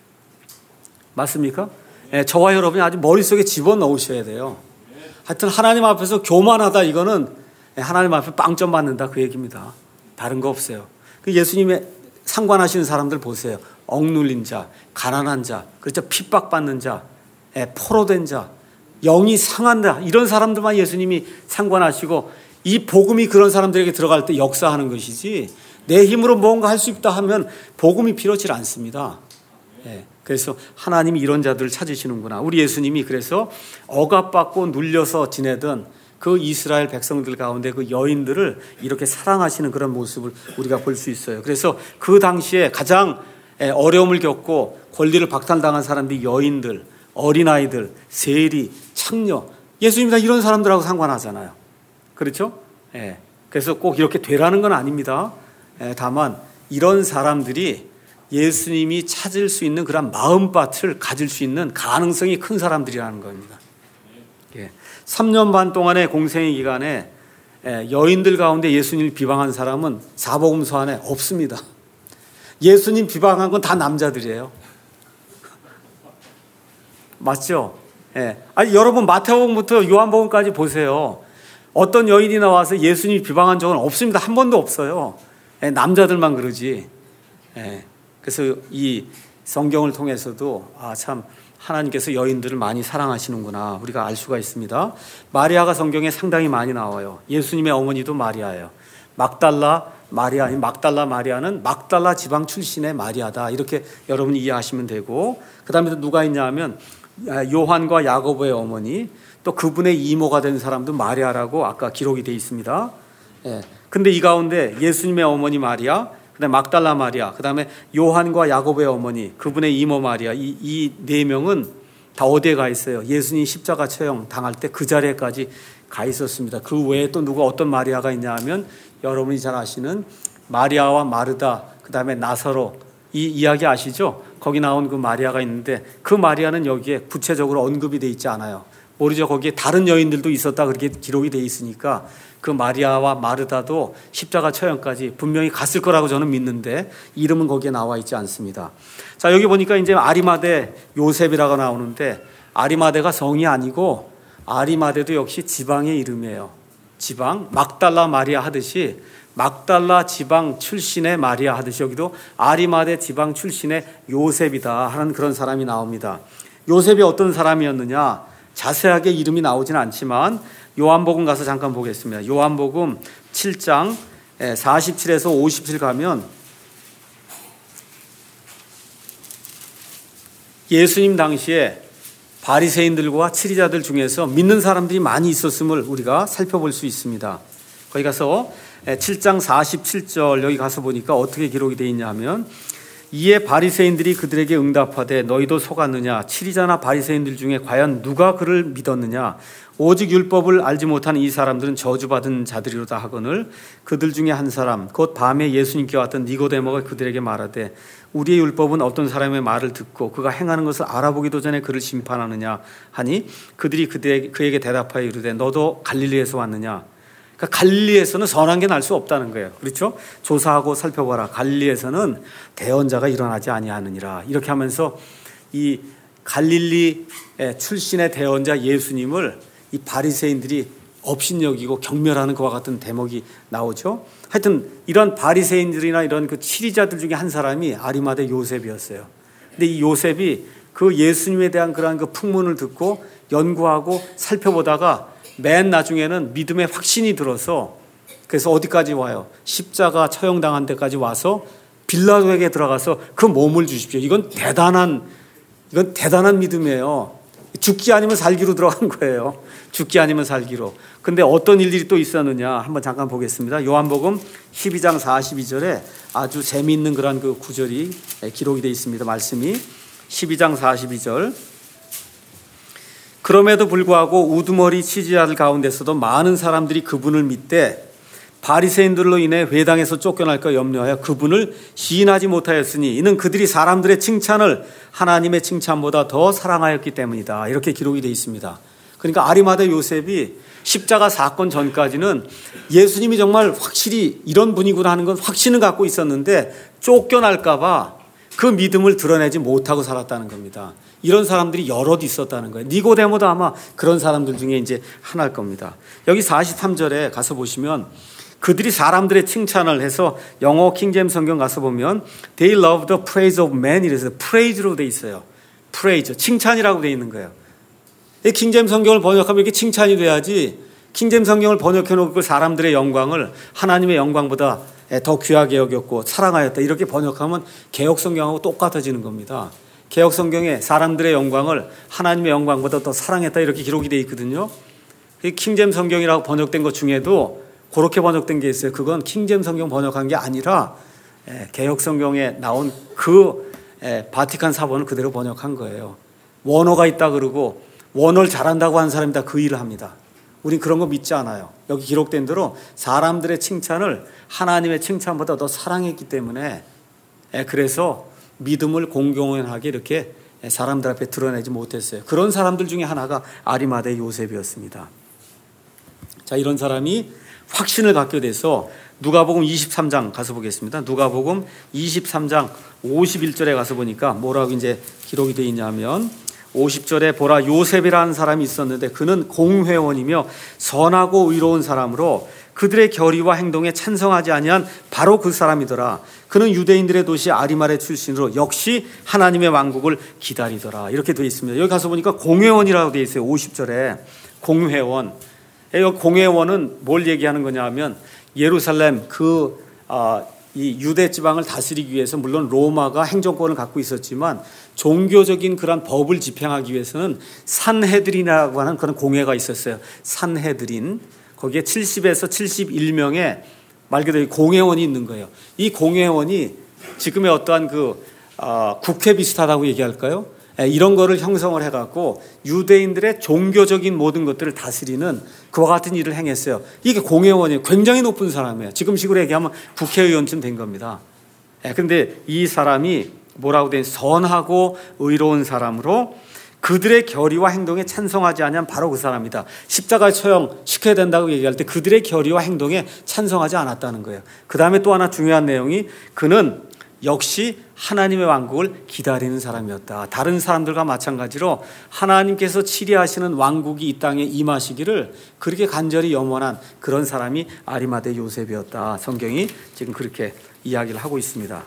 맞습니까? 저와 여러분이 아주 머릿속에 집어넣으셔야 돼요. 하여튼 하나님 앞에서 교만하다, 이거는 하나님 앞에 빵점 맞는다, 그 얘기입니다. 다른 거 없어요. 예수님의 상관하시는 사람들 보세요. 억눌린 자, 가난한 자, 그렇죠? 핍박받는 자, 포로된 자, 영이 상한다, 이런 사람들만 예수님이 상관하시고, 이 복음이 그런 사람들에게 들어갈 때 역사하는 것이지, 내 힘으로 뭔가 할 수 있다 하면 복음이 필요치 않습니다. 그래서 하나님이 이런 자들을 찾으시는구나. 우리 예수님이 그래서 억압받고 눌려서 지내던 그 이스라엘 백성들 가운데 그 여인들을 이렇게 사랑하시는 그런 모습을 우리가 볼 수 있어요. 그래서 그 당시에 가장 어려움을 겪고 권리를 박탈당한 사람들이 여인들, 어린아이들, 세리, 창녀, 예수님이 다 이런 사람들하고 상관하잖아요. 그렇죠? 그래서 꼭 이렇게 되라는 건 아닙니다. 다만 이런 사람들이 예수님이 찾을 수 있는 그런 마음밭을 가질 수 있는 가능성이 큰 사람들이라는 겁니다. 3년 반 동안의 공생의 기간에 여인들 가운데 예수님을 비방한 사람은 사복음서 안에 없습니다. 예수님 비방한 건 다 남자들이에요. 맞죠? 아니, 여러분 마태복음부터 요한복음까지 보세요. 어떤 여인이 나와서 예수님 비방한 적은 없습니다. 한 번도 없어요. 남자들만 그러지. 그래서 이 성경을 통해서도 참 하나님께서 여인들을 많이 사랑하시는구나 우리가 알 수가 있습니다. 마리아가 성경에 상당히 많이 나와요. 예수님의 어머니도 마리아예요. 막달라 마리아는 막달라 지방 출신의 마리아다, 이렇게 여러분이 이해하시면 되고, 그 다음에 또 누가 있냐 하면 요한과 야고보의 어머니, 또 그분의 이모가 된 사람도 마리아라고 아까 기록이 되어 있습니다. 근데 이 가운데 예수님의 어머니 마리아, 그다음에 막달라 마리아, 그다음에 요한과 야고보의 어머니, 그분의 이모 마리아, 이 네 명은 다 어디에 가 있어요? 예수님 십자가 처형 당할 때 그 자리에까지 가 있었습니다. 그 외에 또 누가 어떤 마리아가 있냐 하면 여러분이 잘 아시는 마리아와 마르다, 그다음에 나사로, 이 이야기 아시죠? 거기 나온 그 마리아가 있는데 그 마리아는 여기에 구체적으로 언급이 돼 있지 않아요. 모르죠. 거기에 다른 여인들도 있었다 그렇게 기록이 돼 있으니까 그 마리아와 마르다도 십자가 처형까지 분명히 갔을 거라고 저는 믿는데 이름은 거기에 나와 있지 않습니다. 자, 여기 보니까 이제 아리마대 요셉이라고 나오는데, 아리마대가 성이 아니고 아리마대도 역시 지방의 이름이에요. 지방, 막달라 마리아 하듯이 막달라 지방 출신의 마리아 하듯이 여기도 아리마대 지방 출신의 요셉이다 하는 그런 사람이 나옵니다. 요셉이 어떤 사람이었느냐 자세하게 이름이 나오진 않지만 요한복음 가서 잠깐 보겠습니다. 요한복음 7장 47에서 57 가면 예수님 당시에 바리새인들과 치리자들 중에서 믿는 사람들이 많이 있었음을 우리가 살펴볼 수 있습니다. 거기 가서 7장 47절 여기 가서 보니까 어떻게 기록이 되어 있냐 하면 이에 바리새인들이 그들에게 응답하되 너희도 속았느냐? 치리자나 바리새인들 중에 과연 누가 그를 믿었느냐? 오직 율법을 알지 못하는 이 사람들은 저주받은 자들이로다 하거늘 그들 중에 한 사람 곧 밤에 예수님께 왔던 니고데모가 그들에게 말하되 우리의 율법은 어떤 사람의 말을 듣고 그가 행하는 것을 알아보기도 전에 그를 심판하느냐 하니 그들이 그에게 대답하여 이르되 너도 갈릴리에서 왔느냐? 그러니까 갈릴리에서는 선한 게 날 수 없다는 거예요. 그렇죠? 조사하고 살펴봐라. 갈릴리에서는 대언자가 일어나지 아니하느니라. 이렇게 하면서 이 갈릴리 출신의 대언자 예수님을 이 바리새인들이 업신여기고 경멸하는 그와 같은 대목이 나오죠. 하여튼 이런 바리새인들이나 이런 그 치리자들 중에 한 사람이 아리마대 요셉이었어요. 근데 이 요셉이 그 예수님에 대한 그러한 그 풍문을 듣고 연구하고 살펴보다가 맨 나중에는 믿음의 확신이 들어서 그래서 어디까지 와요? 십자가 처형당한 데까지 와서 빌라도에게 들어가서 그 몸을 주십시오. 이건 대단한 믿음이에요. 죽기 아니면 살기로 들어간 거예요. 죽기 아니면 살기로. 근데 어떤 일들이 또 있었느냐 한번 잠깐 보겠습니다. 요한복음 12장 42절에 아주 재미있는 그런 그 구절이 기록이 되어 있습니다. 말씀이 12장 42절. 그럼에도 불구하고 우두머리 치지자들 가운데서도 많은 사람들이 그분을 믿되 바리새인들로 인해 회당에서 쫓겨날까 염려하여 그분을 시인하지 못하였으니 이는 그들이 사람들의 칭찬을 하나님의 칭찬보다 더 사랑하였기 때문이다. 이렇게 기록이 되어 있습니다. 그러니까 아리마대 요셉이 십자가 사건 전까지는 예수님이 정말 확실히 이런 분이구나 하는 건 확신을 갖고 있었는데 쫓겨날까 봐 그 믿음을 드러내지 못하고 살았다는 겁니다. 이런 사람들이 여럿 있었다는 거예요. 니고데모도 아마 그런 사람들 중에 이제 하나일 겁니다. 여기 43절에 가서 보시면 그들이 사람들의 칭찬을 해서 영어 킹제임스 성경 가서 보면 They love the praise of man 이래서 praise로 돼 있어요. praise, 칭찬이라고 돼 있는 거예요. 킹제임스 성경을 번역하면 이렇게 칭찬이 돼야지 킹제임스 성경을 번역해 놓고 사람들의 영광을 하나님의 영광보다 더 귀하게 여겼고 사랑하였다 이렇게 번역하면 개역 성경하고 똑같아지는 겁니다. 개역 성경에 사람들의 영광을 하나님의 영광보다 더 사랑했다 이렇게 기록이 되어 있거든요. 킹제임스 성경이라고 번역된 것 중에도 그렇게 번역된 게 있어요. 그건 킹제임스 성경 번역한 게 아니라 개역 성경에 나온 그 바티칸 사본을 그대로 번역한 거예요. 원어가 있다 그러고 원어를 잘한다고 하는 사람이 다 그 일을 합니다. 우린 그런 거 믿지 않아요. 여기 기록된 대로 사람들의 칭찬을 하나님의 칭찬보다 더 사랑했기 때문에 그래서 믿음을 공공연하게 이렇게 사람들 앞에 드러내지 못했어요. 그런 사람들 중에 하나가 아리마대 요셉이었습니다. 자, 이런 사람이 확신을 갖게 돼서 누가복음 23장 가서 보겠습니다. 누가복음 23장 51절에 가서 보니까 뭐라고 이제 기록이 되어 있냐면 50절에 보라 요셉이라는 사람이 있었는데 그는 공회원이며 선하고 의로운 사람으로 그들의 결의와 행동에 찬성하지 아니한 바로 그 사람이더라. 그는 유대인들의 도시 아리마대 출신으로 역시 하나님의 왕국을 기다리더라. 이렇게 되어 있습니다. 여기 가서 보니까 공회원이라고 되어 있어요. 50절에 공회원. 여기 공회원은 뭘 얘기하는 거냐 하면 예루살렘 이 유대 지방을 다스리기 위해서 물론 로마가 행정권을 갖고 있었지만 종교적인 그런 법을 집행하기 위해서는 산헤드린이라고 하는 그런 공회가 있었어요. 산헤드린. 거기에 70에서 71명의 말 그대로 공회원이 있는 거예요. 이 공회원이 지금의 어떠한 국회 비슷하다고 얘기할까요? 이런 거를 형성을 해갖고 유대인들의 종교적인 모든 것들을 다스리는 그와 같은 일을 행했어요. 이게 공회원이에요. 굉장히 높은 사람이에요. 지금식으로 얘기하면 국회의원쯤 된 겁니다. 그런데 이 사람이 뭐라고 된 선하고 의로운 사람으로 그들의 결의와 행동에 찬성하지 않으면 바로 그 사람이다. 십자가 처형시켜야 된다고 얘기할 때 그들의 결의와 행동에 찬성하지 않았다는 거예요. 그 다음에 또 하나 중요한 내용이 그는 역시 하나님의 왕국을 기다리는 사람이었다. 다른 사람들과 마찬가지로 하나님께서 치리하시는 왕국이 이 땅에 임하시기를 그렇게 간절히 염원한 그런 사람이 아리마대 요셉이었다. 성경이 지금 그렇게 이야기를 하고 있습니다.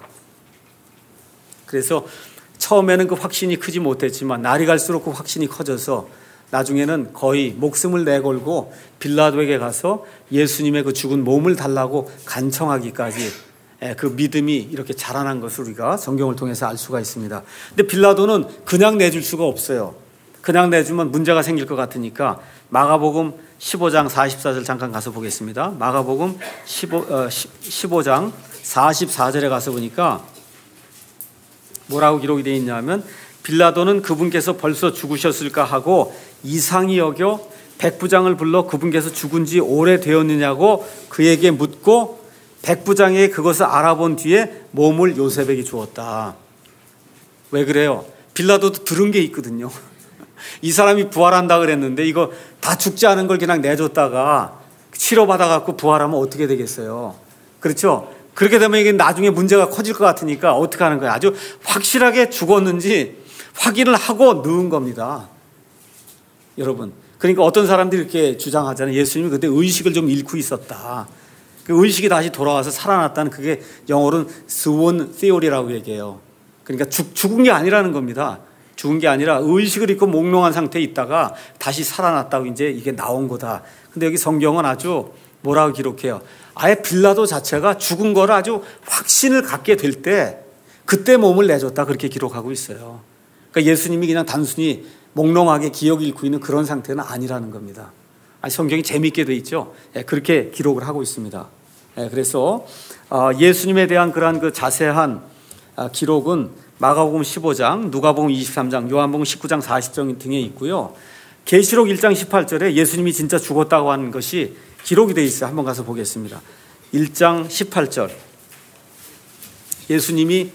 그래서 처음에는 그 확신이 크지 못했지만 날이 갈수록 그 확신이 커져서 나중에는 거의 목숨을 내걸고 빌라도에게 가서 예수님의 그 죽은 몸을 달라고 간청하기까지 그 믿음이 이렇게 자라난 것을 우리가 성경을 통해서 알 수가 있습니다. 근데 빌라도는 그냥 내줄 수가 없어요. 그냥 내주면 문제가 생길 것 같으니까 마가복음 15장 44절 잠깐 가서 보겠습니다. 마가복음 15장 44절에 가서 보니까 뭐라고 기록이 되어 있냐면 빌라도는 그분께서 벌써 죽으셨을까 하고 이상히 여겨 백부장을 불러 그분께서 죽은 지 오래되었느냐고 그에게 묻고 백부장에게 그것을 알아본 뒤에 몸을 요셉에게 주었다. 왜 그래요? 빌라도도 들은 게 있거든요. 이 사람이 부활한다 그랬는데 이거 다 죽지 않은 걸 그냥 내줬다가 치료받아갖고 부활하면 어떻게 되겠어요? 그렇죠? 그렇게 되면 이게 나중에 문제가 커질 것 같으니까 어떻게 하는 거예요? 아주 확실하게 죽었는지 확인을 하고 넣은 겁니다. 여러분. 그러니까 어떤 사람들이 이렇게 주장하잖아요. 예수님이 그때 의식을 좀 잃고 있었다. 그 의식이 다시 돌아와서 살아났다는 그게 영어로는 스원 theory라고 얘기해요. 그러니까 죽은 게 아니라는 겁니다. 죽은 게 아니라 의식을 잃고 몽롱한 상태에 있다가 다시 살아났다고 이제 이게 나온 거다. 근데 여기 성경은 아주 뭐라고 기록해요? 아예 빌라도 자체가 죽은 거를 아주 확신을 갖게 될 때 그때 몸을 내줬다 그렇게 기록하고 있어요. 그러니까 예수님이 그냥 단순히 몽롱하게 기억을 잃고 있는 그런 상태는 아니라는 겁니다. 성경이 재미있게 돼 있죠. 그렇게 기록을 하고 있습니다. 그래서 예수님에 대한 그러한 그 자세한 기록은 마가복음 15장, 누가복음 23장, 요한복음 19장 40장 등에 있고요. 계시록 1장 18절에 예수님이 진짜 죽었다고 하는 것이 기록이 되어 있어요. 한번 가서 보겠습니다. 1장 18절. 예수님이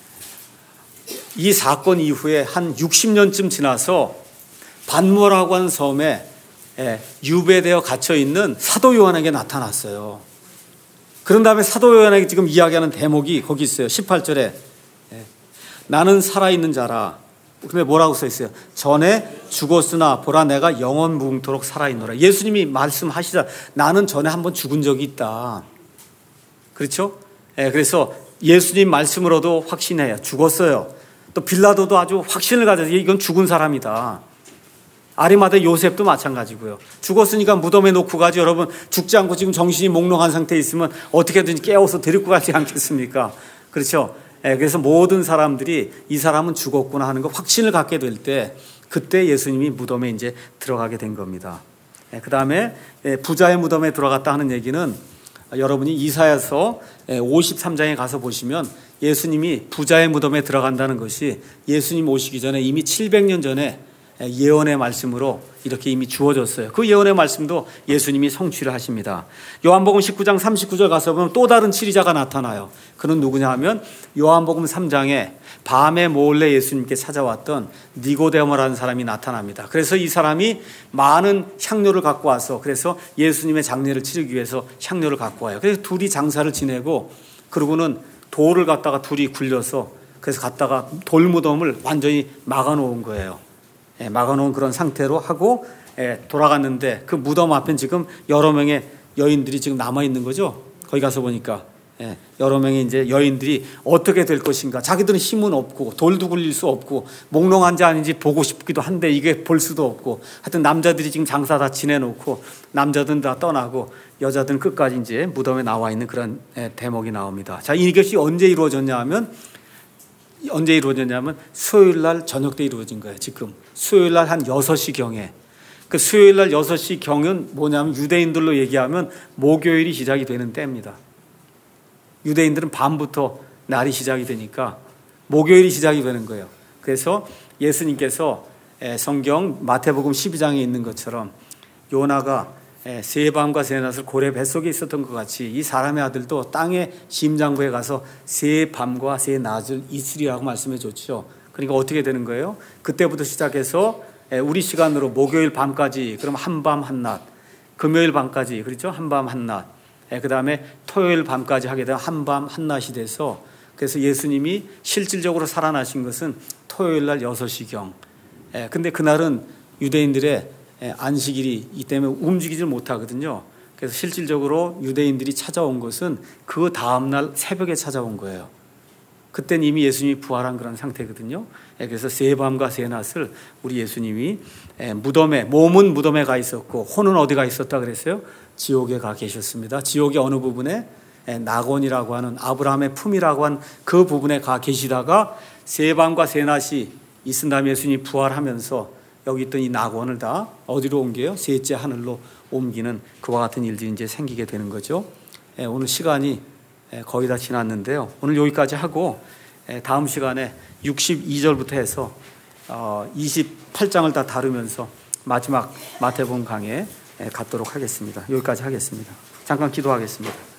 이 사건 이후에 한 60년쯤 지나서 반모라고 하는 섬에 유배되어 갇혀있는 사도 요한에게 나타났어요. 그런 다음에 사도 요한에게 지금 이야기하는 대목이 거기 있어요. 18절에 나는 살아있는 자라. 근데 뭐라고 써 있어요? 전에 죽었으나 보라 내가 영원 무궁토록 살아있노라. 예수님이 말씀하시자 나는 전에 한번 죽은 적이 있다. 그렇죠? 그래서 예수님 말씀으로도 확신해요. 죽었어요. 또 빌라도도 아주 확신을 가져서 이건 죽은 사람이다. 아리마대 요셉도 마찬가지고요. 죽었으니까 무덤에 놓고 가지. 여러분 죽지 않고 지금 정신이 몽롱한 상태에 있으면 어떻게든지 깨워서 데리고 가지 않겠습니까? 그렇죠? 그래서 모든 사람들이 이 사람은 죽었구나 하는 거 확신을 갖게 될 때 그때 예수님이 무덤에 이제 들어가게 된 겁니다. 그 다음에 부자의 무덤에 들어갔다 하는 얘기는 여러분이 이사야서 53장에 가서 보시면 예수님이 부자의 무덤에 들어간다는 것이 예수님 오시기 전에 이미 700년 전에 예언의 말씀으로 이렇게 이미 주어졌어요. 그 예언의 말씀도 예수님이 성취를 하십니다. 요한복음 19장 39절 가서 보면 또 다른 치리자가 나타나요. 그는 누구냐 하면 요한복음 3장에 밤에 몰래 예수님께 찾아왔던 니고데모라는 사람이 나타납니다. 그래서 이 사람이 많은 향료를 갖고 와서 그래서 예수님의 장례를 치르기 위해서 향료를 갖고 와요. 그래서 둘이 장사를 지내고 그러고는 돌을 갖다가 둘이 굴려서 그래서 갖다가 돌무덤을 완전히 막아놓은 거예요. 막아놓은 그런 상태로 하고 돌아갔는데 그 무덤 앞엔 지금 여러 명의 여인들이 지금 남아있는 거죠. 거기 가서 보니까 여러 명의 이제 여인들이 어떻게 될 것인가. 자기들은 힘은 없고 돌도 굴릴 수 없고 몽롱한지 아닌지 보고 싶기도 한데 이게 볼 수도 없고 하여튼 남자들이 지금 장사 다 지내놓고 남자들은 다 떠나고 여자들은 끝까지 이제 무덤에 나와 있는 그런 대목이 나옵니다. 자, 이것이 언제 이루어졌냐면 수요일 날 저녁 때 이루어진 거예요. 지금 수요일 날 한 6시경에 그 수요일 날 6시경은 뭐냐면 유대인들로 얘기하면 목요일이 시작이 되는 때입니다. 유대인들은 밤부터 날이 시작이 되니까 목요일이 시작이 되는 거예요. 그래서 예수님께서 성경 마태복음 12장에 있는 것처럼 요나가 세 밤과 세 낮을 고래 뱃속에 있었던 것 같이 이 사람의 아들도 땅의 심장부에 가서 세 밤과 세 낮을 있으리라고 말씀해 줬죠. 그러니까 어떻게 되는 거예요? 그때부터 시작해서 우리 시간으로 목요일 밤까지 그럼 한밤 한낮, 금요일 밤까지 그렇죠? 한밤 한낮, 그 다음에 토요일 밤까지 하게 되면 한밤 한낮이 돼서 그래서 예수님이 실질적으로 살아나신 것은 토요일 날 6시경. 근데 그날은 유대인들의 안식일이기 때문에 움직이질 못하거든요. 그래서 실질적으로 유대인들이 찾아온 것은 그 다음날 새벽에 찾아온 거예요. 그때는 이미 예수님이 부활한 그런 상태거든요. 그래서 세 밤과 세 낮을 우리 예수님이 몸은 무덤에 가 있었고 혼은 어디 가 있었다 그랬어요? 지옥에 가 계셨습니다. 지옥의 어느 부분에 낙원이라고 하는 아브라함의 품이라고 한 그 부분에 가 계시다가 세 밤과 세 낮이 있은 다음에 예수님이 부활하면서 여기 있던 이 낙원을 다 어디로 옮겨요? 셋째 하늘로 옮기는 그와 같은 일들이 이제 생기게 되는 거죠. 오늘 시간이 거의 다 지났는데요. 오늘 여기까지 하고 다음 시간에 62절부터 해서 28장을 다 다루면서 마지막 마태복음 강의에 갖도록 하겠습니다. 여기까지 하겠습니다. 잠깐 기도하겠습니다.